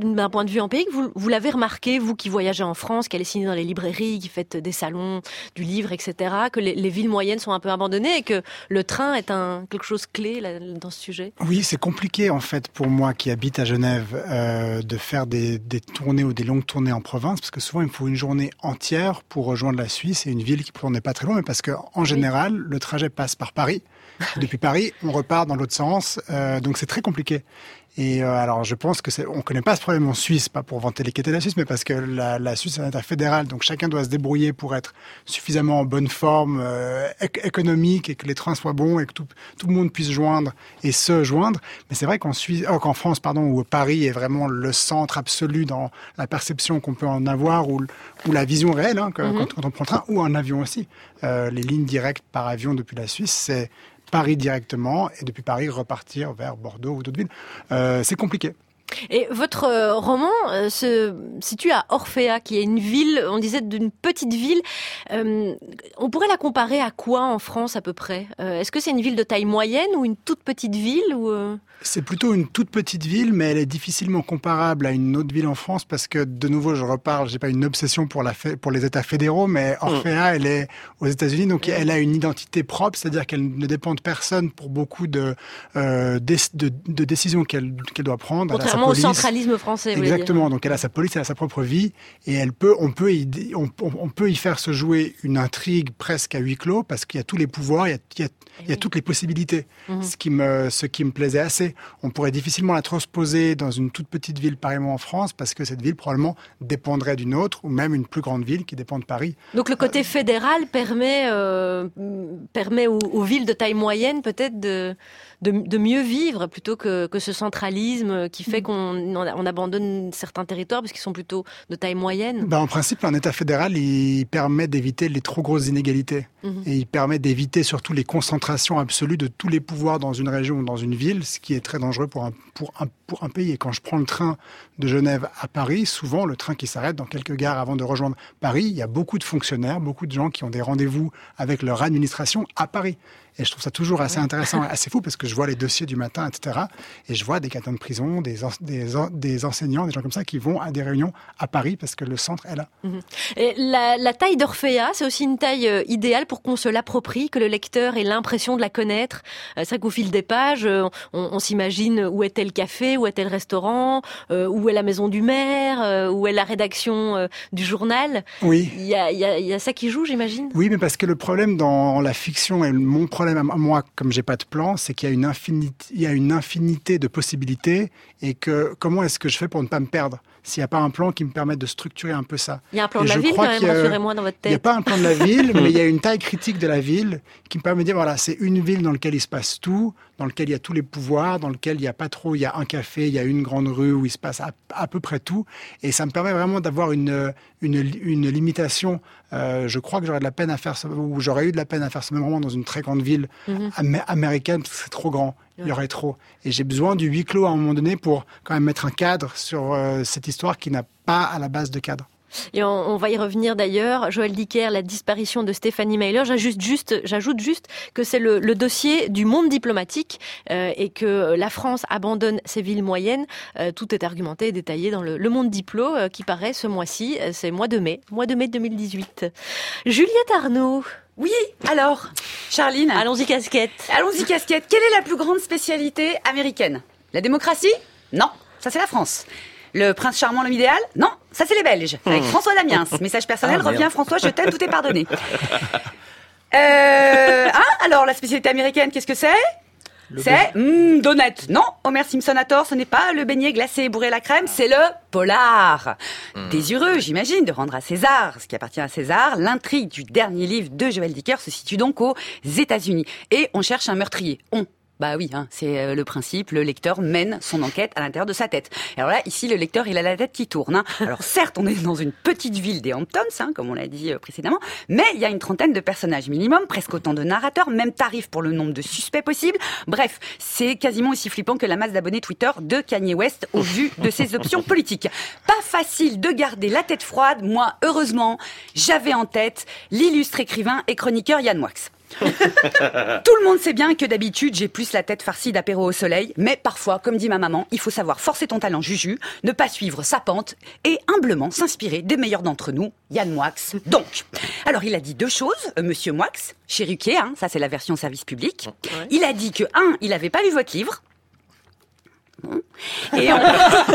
de vue empirique, vous, vous l'avez remarqué, vous qui voyagez en France, qui allez signer dans les librairies, qui faites des salons du livre, et cetera, que les, les villes moyennes sont un peu abandonnées et que le train est un, quelque chose clé là, dans ce sujet? Oui, c'est compliqué en fait pour moi qui habite à Genève euh, de faire des, des tournées ou des longues tournées en province, parce que souvent il me faut une journée entière pour rejoindre la Suisse et une ville qui pour n'est pas très loin, mais parce que en général oui. le trajet passe par Paris. Depuis Paris, on repart dans l'autre sens, euh, donc c'est très compliqué. Et euh, alors, je pense que c'est, on connaît pas ce problème en Suisse, pas pour vanter les qualités de la Suisse, mais parce que la, la Suisse est un État fédéral, donc chacun doit se débrouiller pour être suffisamment en bonne forme euh, éc- économique et que les trains soient bons et que tout, tout le monde puisse joindre et se joindre. Mais c'est vrai qu'en Suisse, oh, qu'en France, pardon, où Paris est vraiment le centre absolu dans la perception qu'on peut en avoir ou, ou la vision réelle, hein, que, mm-hmm. quand, quand on prend le train, ou un avion aussi. Euh, les lignes directes par avion depuis la Suisse, c'est Paris directement, et depuis Paris repartir vers Bordeaux ou d'autres villes. Euh, c'est compliqué. Et votre euh, roman euh, se situe à Orphea, qui est une ville, on disait d'une petite ville. Euh, on pourrait la comparer à quoi en France à peu près? euh, Est-ce que c'est une ville de taille moyenne ou une toute petite ville ou euh... C'est plutôt une toute petite ville, mais elle est difficilement comparable à une autre ville en France parce que, de nouveau, je reparle, j'ai pas une obsession pour, la fa- pour les États fédéraux, mais Orphea, mmh. elle est aux États-Unis, donc mmh. elle a une identité propre, c'est-à-dire qu'elle ne dépend de personne pour beaucoup de, euh, de, de, de décisions qu'elle, qu'elle doit prendre. Contrairement au centralisme français. Exactement, donc elle a sa police, elle a sa propre vie, et elle peut, on peut y, on, on peut y faire se jouer une intrigue presque à huis clos parce qu'il y a tous les pouvoirs, il y a, il y a, il y a toutes les possibilités, mmh. ce qui me, ce qui me plaisait assez. On pourrait difficilement la transposer dans une toute petite ville pareillement en France parce que cette ville probablement dépendrait d'une autre ou même une plus grande ville qui dépend de Paris. Donc le côté fédéral permet, euh, permet aux, aux villes de taille moyenne peut-être de, de, de mieux vivre plutôt que, que ce centralisme qui fait qu'on on abandonne certains territoires parce qu'ils sont plutôt de taille moyenne. Ben, en principe, un État fédéral, il permet d'éviter les trop grosses inégalités. Mmh. Et il permet d'éviter surtout les concentrations absolues de tous les pouvoirs dans une région ou dans une ville, ce qui est très dangereux pour un, pour un, pour un pays. Et quand je prends le train de Genève à Paris, souvent le train qui s'arrête dans quelques gares avant de rejoindre Paris, il y a beaucoup de fonctionnaires, beaucoup de gens qui ont des rendez-vous avec leur administration à Paris. Et je trouve ça toujours assez intéressant, assez fou, parce que je vois les dossiers du matin, et cetera. Et je vois des gardiens de prison, des, en, des, en, des enseignants, des gens comme ça qui vont à des réunions à Paris parce que le centre est là. Mmh. Et la, la taille d'Orphea, c'est aussi une taille euh, idéale pour qu'on se l'approprie, que le lecteur ait l'impression de la connaître. Euh, c'est vrai qu'au fil des pages, euh, on, on s'imagine où était le café, où était le restaurant, euh, où est la maison du maire, euh, où est la rédaction euh, du journal. Oui. Il y a, y, a, y a ça qui joue, j'imagine. Oui, mais parce que le problème dans la fiction et mon problème à moi, comme j'ai pas de plan, c'est qu'il y a une infinité, il y a une infinité de possibilités et que comment est-ce que je fais pour ne pas me perdre s'il n'y a pas un plan qui me permette de structurer un peu ça. Il y a un plan et de la ville quand même, rassurez-moi dans votre tête. Il n'y a pas un plan de la ville, mais il y a une taille critique de la ville qui me permet de dire, voilà, c'est une ville dans laquelle il se passe tout, dans laquelle il y a tous les pouvoirs, dans laquelle il n'y a pas trop, il y a un café, il y a une grande rue où il se passe à, à peu près tout. Et ça me permet vraiment d'avoir une, une, une limitation. Euh, je crois que j'aurais de la peine à faire, ou j'aurais eu de la peine à faire ce même roman dans une très grande ville mm-hmm. am- américaine, parce que c'est trop grand. Il y aurait trop. Et j'ai besoin du huis clos à un moment donné pour quand même mettre un cadre sur euh, cette histoire qui n'a pas à la base de cadre. Et on, on va y revenir d'ailleurs. Joël Dicker, la disparition de Stéphanie Myler. J'ajoute juste, j'ajoute juste que c'est le, le dossier du monde diplomatique euh, et que la France abandonne ses villes moyennes. Euh, tout est argumenté et détaillé dans le, le Monde Diplo euh, qui paraît ce mois-ci. Euh, c'est mois de mai, mois de mai deux mille dix-huit. Juliette Arnaud. Oui, alors, Charline. Allons-y casquette. Allons-y casquette. Quelle est la plus grande spécialité américaine? La démocratie? Non, ça c'est la France. Le prince charmant, l'homme idéal? Non, ça c'est les Belges. Avec mmh. François Damiens. Message personnel, ah, reviens François, je t'aime, tout est pardonné. Euh, hein, alors la spécialité américaine, qu'est-ce que c'est? Le c'est mmh, donut. Non, Homer Simpson a tort, ce n'est pas le beignet glacé bourré à la crème, c'est le polar. Mmh. Désireux, j'imagine, de rendre à César ce qui appartient à César, l'intrigue du dernier livre de Joël Dicker se situe donc aux États-Unis. Et on cherche un meurtrier. On. Bah oui, hein, c'est euh, le principe, le lecteur mène son enquête à l'intérieur de sa tête. Et alors là, ici, le lecteur, il a la tête qui tourne. Hein. Alors certes, on est dans une petite ville des Hamptons, hein, comme on l'a dit euh, précédemment, mais il y a une trentaine de personnages minimum, presque autant de narrateurs, même tarif pour le nombre de suspects possibles. Bref, c'est quasiment aussi flippant que la masse d'abonnés Twitter de Kanye West au vu de ses options politiques. Pas facile de garder la tête froide. Moi, heureusement, j'avais en tête l'illustre écrivain et chroniqueur Yann Moix. Tout le monde sait bien que d'habitude, j'ai plus la tête farcie d'apéro au soleil, mais parfois, comme dit ma maman, il faut savoir forcer ton talent Juju, ne pas suivre sa pente et humblement s'inspirer des meilleurs d'entre nous, Yann Moix. Donc, alors il a dit deux choses, euh, Monsieur Moix, chez Ruquier, hein, ça c'est la version service public. Ouais. Il a dit que, un, il avait pas lu votre livre. Et en,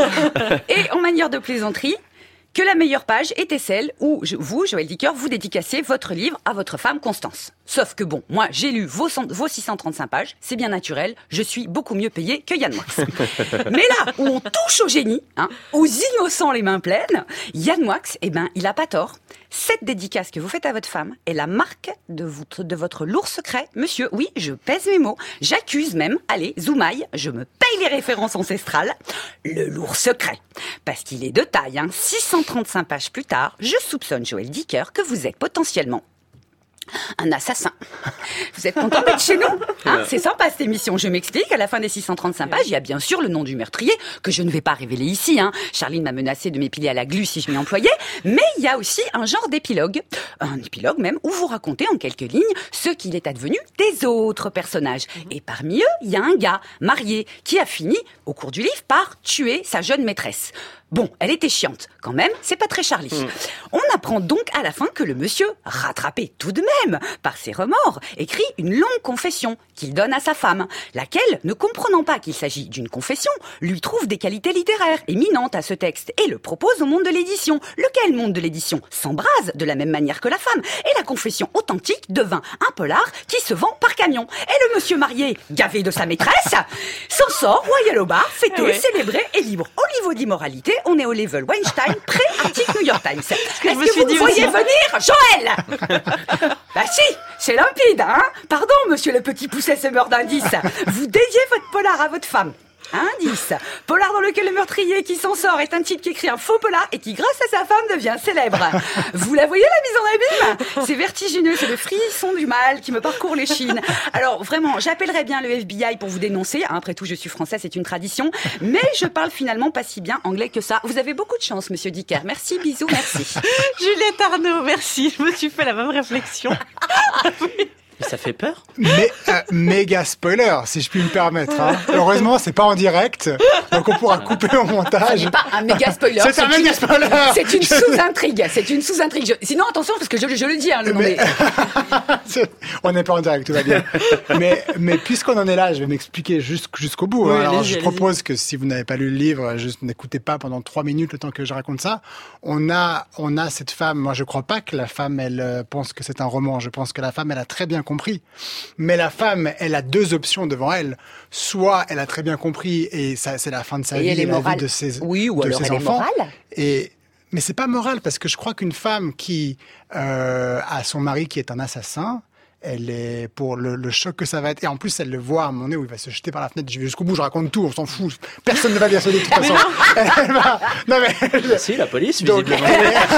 et en manière de plaisanterie, que la meilleure page était celle où je, vous, Joël Dicker, vous dédicacez votre livre à votre femme Constance. Sauf que bon, moi, j'ai lu vos, vos six cent trente-cinq pages, c'est bien naturel, je suis beaucoup mieux payé que Yann Moix. Mais là où on touche au génie, hein, aux innocents les mains pleines, Yann Moix, eh ben, il a pas tort. Cette dédicace que vous faites à votre femme est la marque de votre, de votre lourd secret. Monsieur, oui, je pèse mes mots. J'accuse même, allez, Zoumaï, je me paye les références ancestrales, le lourd secret. Parce qu'il est de taille, hein. six cent trente-cinq pages plus tard, je soupçonne Joël Dicker que vous êtes potentiellement un assassin. Vous êtes content d'être chez nous, hein? C'est sympa cette émission. Je m'explique. À la fin des six cent trente-cinq pages, il y a bien sûr le nom du meurtrier que je ne vais pas révéler ici. Hein. Charline m'a menacé de m'épiler à la glu si je m'y employais. Mais il y a aussi un genre d'épilogue, un épilogue même, où vous racontez en quelques lignes ce qu'il est advenu des autres personnages. Et parmi eux, il y a un gars marié qui a fini, au cours du livre, par tuer sa jeune maîtresse. Bon, elle était chiante. Quand même, c'est pas très Charlie. Mmh. On apprend donc à la fin que le monsieur, rattrapé tout de même par ses remords, écrit une longue confession qu'il donne à sa femme, laquelle, ne comprenant pas qu'il s'agit d'une confession, lui trouve des qualités littéraires éminentes à ce texte et le propose au monde de l'édition, lequel monde de l'édition s'embrase de la même manière que la femme, et la confession authentique devint un polar qui se vend par camion. Et le monsieur marié, gavé de sa maîtresse, s'en sort royal au bar, fêté, ouais. célébré et libre. Au niveau d'immoralité, on est au level Weinstein, pré-article New York Times. Est-ce que, Est-ce que vous me voyez venir, Joël? Bah si, c'est limpide, hein. Pardon, monsieur le petit pousset semeur d'indices. Vous dédiez votre polar à votre femme. Indice. Polar dans lequel le meurtrier qui s'en sort est un type qui écrit un faux polar et qui, grâce à sa femme, devient célèbre. Vous la voyez, la mise en abîme? C'est vertigineux, c'est le frisson du mal qui me parcourt l'échine. Alors, vraiment, j'appellerais bien le F B I pour vous dénoncer. Après tout, je suis français, c'est une tradition. Mais je parle finalement pas si bien anglais que ça. Vous avez beaucoup de chance, monsieur Dicker. Merci, bisous, merci. Juliette Arnaud, merci. Je me suis fait la même réflexion. Mais ça fait peur. Mais euh, méga spoiler, si je puis me permettre. Hein. Heureusement, c'est pas en direct, donc on pourra couper au montage. C'est pas un méga spoiler. C'est, c'est un méga spoiler. C'est une sous-intrigue. C'est une sous-intrigue. Je... Sinon, attention, parce que je, je le dis, hein, le nom mais... des... On n'est pas en direct, tout va bien. mais, mais puisqu'on en est là, je vais m'expliquer jusqu'au bout. Oui, Alors, je propose que si vous n'avez pas lu le livre, juste n'écoutez pas pendant trois minutes le temps que je raconte ça. On a, on a cette femme. Moi, je crois pas que la femme, elle pense que c'est un roman. Je pense que la femme, elle a très bien compris. Mais la femme, elle a deux options devant elle. Soit elle a très bien compris et ça, c'est la fin de sa et vie, elle est la morale. vie de ses, oui, ou de alors ses elle enfants. Est morale. Et mais c'est pas moral parce que je crois qu'une femme qui euh, a son mari qui est un assassin, elle est pour le, le choc que ça va être. Et en plus, elle le voit à un moment donné où il va se jeter par la fenêtre. Je vais jusqu'au bout, je raconte tout, on s'en fout. Personne ne va lire ce livre de toute façon. Elle va... Non mais... Si, la police, Donc, visiblement.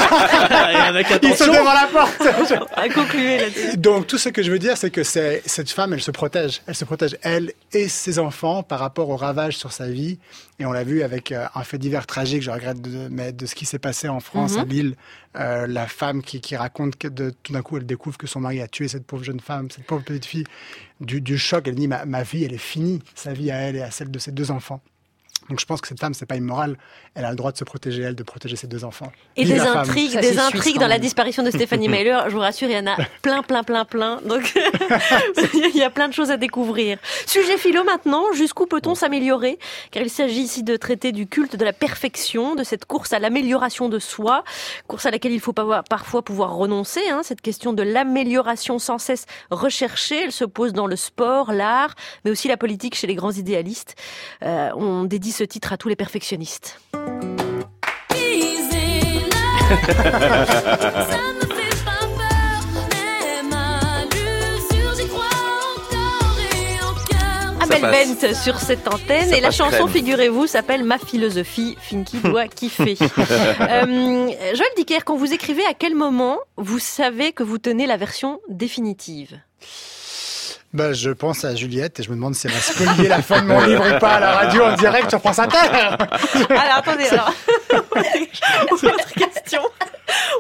Et avec attention. ils sont devant la porte. À conclure là-dessus. Donc, tout ce que je veux dire, c'est que c'est, cette femme, elle se protège. Elle se protège, elle et ses enfants, par rapport au ravage sur sa vie. Et on l'a vu avec euh, un fait divers tragique, je regrette, de, mais de ce qui s'est passé en France, mm-hmm. à Lille. Euh, la femme qui, qui raconte que de, tout d'un coup, elle découvre que son mari a tué cette pauvre jeune femme, cette pauvre petite fille. Du, du choc, elle dit, ma, ma vie, elle est finie. Sa vie à elle et à celle de ses deux enfants. Donc je pense que cette femme, c'est pas immoral. Elle a le droit de se protéger, elle, de protéger ses deux enfants. Et Vive des intrigues, ça, des intrigues dans la disparition de Stéphanie Myler. Je vous rassure, il y en a plein, plein, plein, plein. Donc il y a plein de choses à découvrir. Sujet philo maintenant. Jusqu'où peut-on s'améliorer? Car il s'agit ici de traiter du culte de la perfection, de cette course à l'amélioration de soi, course à laquelle il faut parfois pouvoir renoncer. Hein. Cette question de l'amélioration sans cesse recherchée, elle se pose dans le sport, l'art, mais aussi la politique chez les grands idéalistes. Euh, on dédie ce titre à tous les perfectionnistes. Amel Bent sur cette antenne et la chanson, crème. Figurez-vous, s'appelle Ma philosophie, Finky doit kiffer. euh, Joël Dicker, quand vous écrivez, à quel moment vous savez que vous tenez la version définitive? Ben, je pense à Juliette et je me demande si elle va spolier la fin de mon livre ou pas à la radio en direct sur France Inter. Alors attendez, alors. Autre question.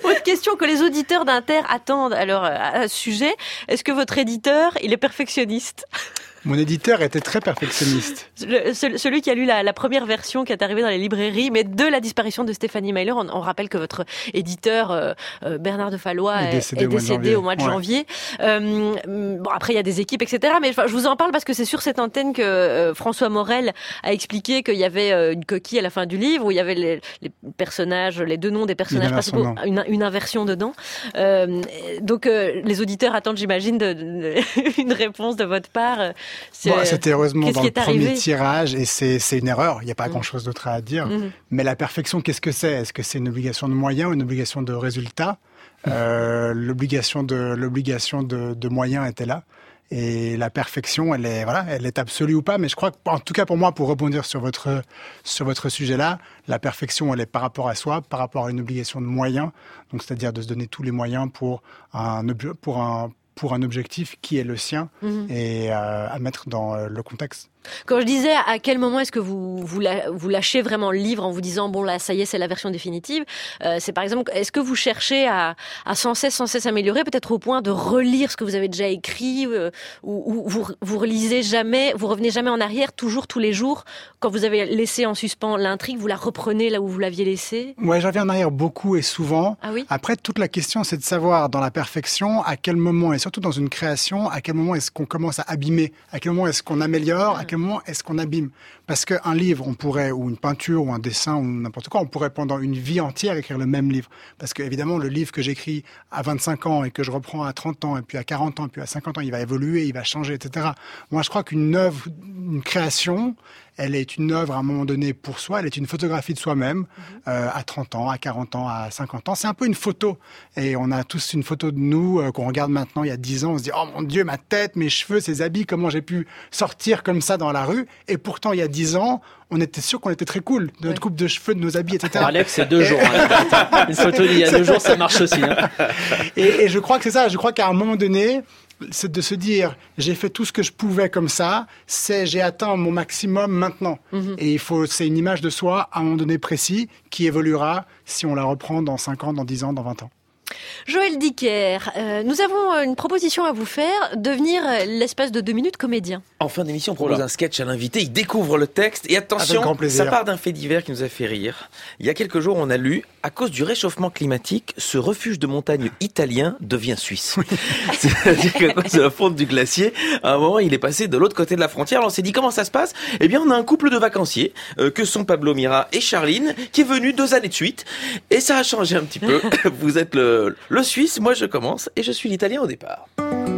Autre question que les auditeurs d'Inter attendent alors à ce sujet. Est-ce que votre éditeur, il est perfectionniste ? Mon éditeur était très perfectionniste. Le, celui qui a lu la, la première version qui est arrivée dans les librairies, mais de la disparition de Stéphanie Myler, on, on rappelle que votre éditeur euh, Bernard de Fallois est, est décédé, est décédé au mois de janvier. Au mois de janvier. Ouais. Euh, bon, après il y a des équipes, et cetera. Mais je vous en parle parce que c'est sur cette antenne que euh, François Morel a expliqué qu'il y avait euh, une coquille à la fin du livre où il y avait les, les personnages, les deux noms des personnages principaux, une, une inversion dedans. Euh, donc euh, les auditeurs attendent, j'imagine, de, de, une réponse de votre part. Bon, c'était heureusement dans le premier arrivé tirage et c'est, c'est une erreur, il n'y a pas mmh. grand-chose d'autre à dire. Mmh. Mais la perfection, qu'est-ce que c'est ? Est-ce que c'est une obligation de moyens ou une obligation de résultat ? euh, L'obligation de, l'obligation de, de moyens était là. Et la perfection, elle est, voilà, elle est absolue ou pas. Mais je crois que, en tout cas pour moi, pour rebondir sur votre, sur votre sujet-là, la perfection, elle est par rapport à soi, par rapport à une obligation de moyens. Donc, c'est-à-dire de se donner tous les moyens pour un, pour un, pour un objectif qui est le sien mmh. et euh, à mettre dans euh, le contexte. Quand je disais à quel moment est-ce que vous, vous, vous lâchez vraiment le livre en vous disant bon là ça y est c'est la version définitive, euh, c'est par exemple est-ce que vous cherchez à, à sans cesse sans cesse améliorer, peut-être au point de relire ce que vous avez déjà écrit euh, ou, ou vous, vous relisez jamais, vous revenez jamais en arrière, toujours tous les jours quand vous avez laissé en suspens l'intrigue, vous la reprenez là où vous l'aviez laissée? Ouais, je reviens en arrière beaucoup et souvent. Ah oui. Après toute la question c'est de savoir dans la perfection à quel moment et surtout dans une création à quel moment est-ce qu'on commence à abîmer, à quel moment est-ce qu'on améliore, à quel moment est-ce qu'on abîme? Parce qu'un livre, on pourrait, ou une peinture, ou un dessin, ou n'importe quoi, on pourrait pendant une vie entière écrire le même livre. Parce que évidemment, le livre que j'écris à vingt-cinq ans et que je reprends à trente ans, et puis à quarante ans, et puis à cinquante ans, il va évoluer, il va changer, et cetera. Moi, je crois qu'une œuvre, une création, elle est une œuvre à un moment donné pour soi, elle est une photographie de soi-même, mmh. euh, à trente ans, à quarante ans, à cinquante ans. C'est un peu une photo. Et on a tous une photo de nous euh, qu'on regarde maintenant il y a dix ans. On se dit, oh mon Dieu, ma tête, mes cheveux, ces habits, comment j'ai pu sortir comme ça dans la rue. Et pourtant, il y a dix ans, on était sûr qu'on était très cool, de notre ouais. coupe de cheveux, de nos habits, et cetera. Alex, c'est deux jours. Hein. Une photo d'il y a deux jours, ça marche aussi. Hein. Et, et je crois que c'est ça. Je crois qu'à un moment donné, c'est de se dire, j'ai fait tout ce que je pouvais comme ça, c'est j'ai atteint mon maximum maintenant. Mm-hmm. Et il faut, c'est une image de soi à un moment donné précis qui évoluera si on la reprend dans cinq ans, dans dix ans, dans vingt ans. Joël Dicker, euh, nous avons une proposition à vous faire, devenir l'espace de deux minutes comédien. En fin d'émission, on propose un sketch à l'invité, il découvre le texte et attention, ça part d'un fait divers qui nous a fait rire. Il y a quelques jours, on a lu, à cause du réchauffement climatique, ce refuge de montagne italien devient suisse. C'est-à-dire qu'à cause de la fonte du glacier, à un moment, il est passé de l'autre côté de la frontière. Alors on s'est dit, comment ça se passe? Eh bien, on a un couple de vacanciers, euh, que sont Pablo Mira et Charline, qui est venu deux années de suite. Et ça a changé un petit peu. Vous êtes le Le Suisse, moi je commence et je suis l'Italien au départ.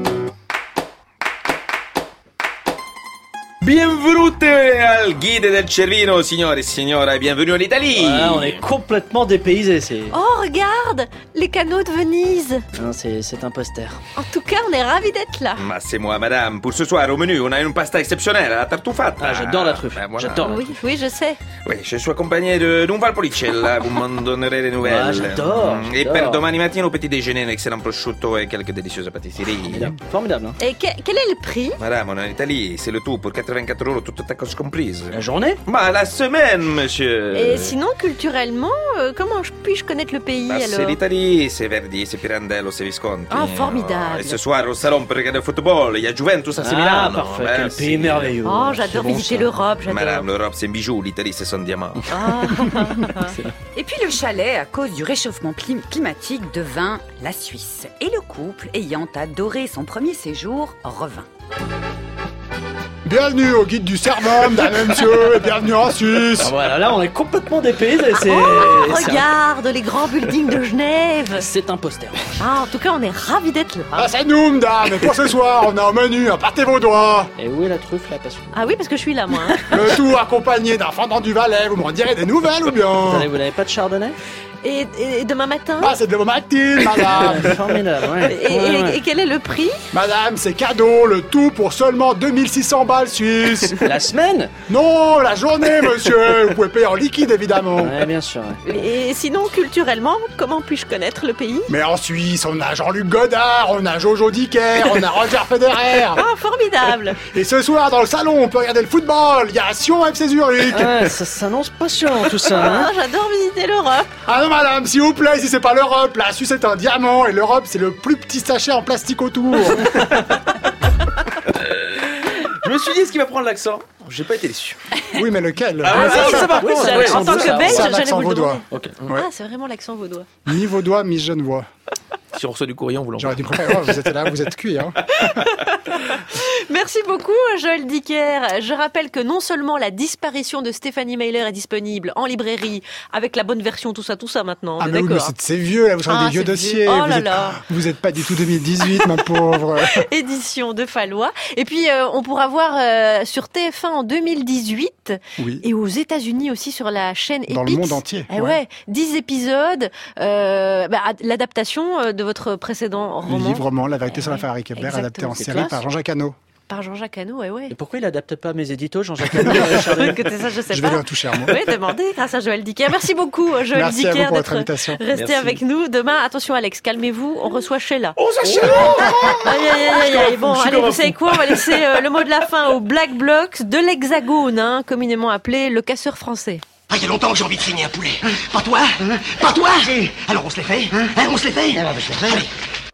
Bienvenute al guide del Cervino, signore e signora, et bienvenue en Italie. Ouais, on est complètement dépaysés, c'est... Oh, regarde, les canaux de Venise. Non, c'est, c'est un poster. En tout cas, on est ravis d'être là. Ma c'est moi, madame. Pour ce soir, au menu, on a une pasta exceptionnelle, la tartufata. Ah, j'adore la truffe, ben, voilà. J'adore. Oui, oui, je sais. Oui, je suis accompagné de d'un Valpolicella, vous m'en donnerez des nouvelles. Ah, j'adore, mm, Et per domani mattina, au petit déjeuner, un excellent prosciutto et quelques délicieuses pâtisseries. Formidable, formidable. Hein. Et que, quel est le prix? Madame, on est en Italie, c'est le tout pour quatre-vingt-quatre euros, toute ta cause comprise. La journée? Bah, la semaine, monsieur. Et sinon, culturellement, euh, comment puis-je connaître le pays, bah, alors? C'est l'Italie, c'est Verdi, c'est Pirandello, c'est Visconti. Ah, formidable. Et ce soir, au salon pour regarder le football, il y a Juventus à Milano. Ah, parfait, ben, quel pays merveilleux. Oh, j'adore bon, visiter ça. l'Europe, j'adore. Madame, l'Europe, c'est un bijou, l'Italie, c'est son diamant. Ah. Et puis le chalet, à cause du réchauffement clim- climatique, devint la Suisse. Et le couple, ayant adoré son premier séjour, revint. Bienvenue au guide du serment, mesdames et messieurs, et bienvenue en Suisse. Ah, voilà, là on est complètement dépaysés. C'est... Oh, regarde les grands buildings de Genève. C'est un poster. Ah, en tout cas, on est ravis d'être là. Ah, c'est nous, mesdames, et pour ce soir, on a un menu, partez vos doigts. Et où est la truffe, la passion? Ah oui, parce que je suis là, moi. Hein. Le tout accompagné d'un fendant du Valais, vous m'en direz des nouvelles ou bien? Attendez, vous n'avez pas de chardonnay? Et, et demain matin? Ah, c'est demain matin, madame. Formidable, ouais. Et, ouais, et, ouais. et quel est le prix? Madame, c'est cadeau, le tout pour seulement deux mille six cents balles suisses. La semaine? Non, la journée, monsieur. Vous pouvez payer en liquide, évidemment. Ouais, bien sûr. Ouais. Et sinon, culturellement, comment puis-je connaître le pays? Mais en Suisse, on a Jean-Luc Godard, on a Jojo Dicker, on a Roger Federer. Ah, formidable. Et ce soir, dans le salon, on peut regarder le football. Il y a Sion F C Zurich. Ah, ça s'annonce passionnant, tout ça. Ah, Hein. j'adore visiter l'Europe. Ah non, madame, s'il vous plaît, si c'est pas l'Europe, la Suisse est un diamant et l'Europe, c'est le plus petit sachet en plastique autour. Je me suis dit, est-ce qu'il va prendre l'accent ? J'ai pas été déçu. Oui, mais lequel ? Ah, ouais, ça, ça, par contre, ouais, ouais, en tant que belge, c'est un j'allais accent vous le vaudois. Ok. Ouais. Ah, c'est vraiment l'accent vaudois. Mi vaudois, mi genevois. Si on reçoit du courrier, on vous l'envoie. J'aurais dû préparer. Oh, vous êtes là, vous êtes cuit. Hein. Merci beaucoup, Joël Dicker. Je rappelle que non seulement la disparition de Stéphanie Meyler est disponible en librairie, avec la bonne version, tout ça, tout ça maintenant. On ah, est mais oui, mais d'accord. c'est, c'est vieux, là, vous savez, Ah, des vieux c'est dossiers. vieux. Oh vous, là êtes, là. vous êtes pas du tout deux mille dix-huit, ma pauvre. Édition de Fallois. Et puis, euh, on pourra voir euh, sur T F un en deux mille dix-huit oui. et aux États-Unis aussi sur la chaîne Epix. Dans le monde entier. Eh ouais. ouais, dix épisodes, euh, bah, l'adaptation de votre précédent roman. Le livre-roman, La vérité sur l'affaire Harry Kébler, adapté en c'est série classe. par Jean-Jacques Hano. Par Jean-Jacques Hano, ouais, ouais. Et pourquoi il adapte pas mes éditos, Jean-Jacques Hano euh, Charlie Écoutez, ça, je sais Je pas. vais lui en toucher un mot. Oui, demandez grâce à Joël Dicker. Merci beaucoup, Joël Merci à vous Dicker, pour votre d'être invitation. resté Merci. avec nous. Demain, attention Alex, calmez-vous, on reçoit Sheila. Oh, ça Sheila Aïe, aïe, aïe, aïe. Bon, Je suis allez, comme un vous savez fou. quoi? On va laisser euh, le mot de la fin au Black Blocs de l'Hexagone, hein, communément appelé le casseur français. Ah, il y a longtemps que j'ai envie de saigner un poulet. Pas toi Pas toi Alors on se les fait hein On se les fait Ah, bah, je les fais. Allez.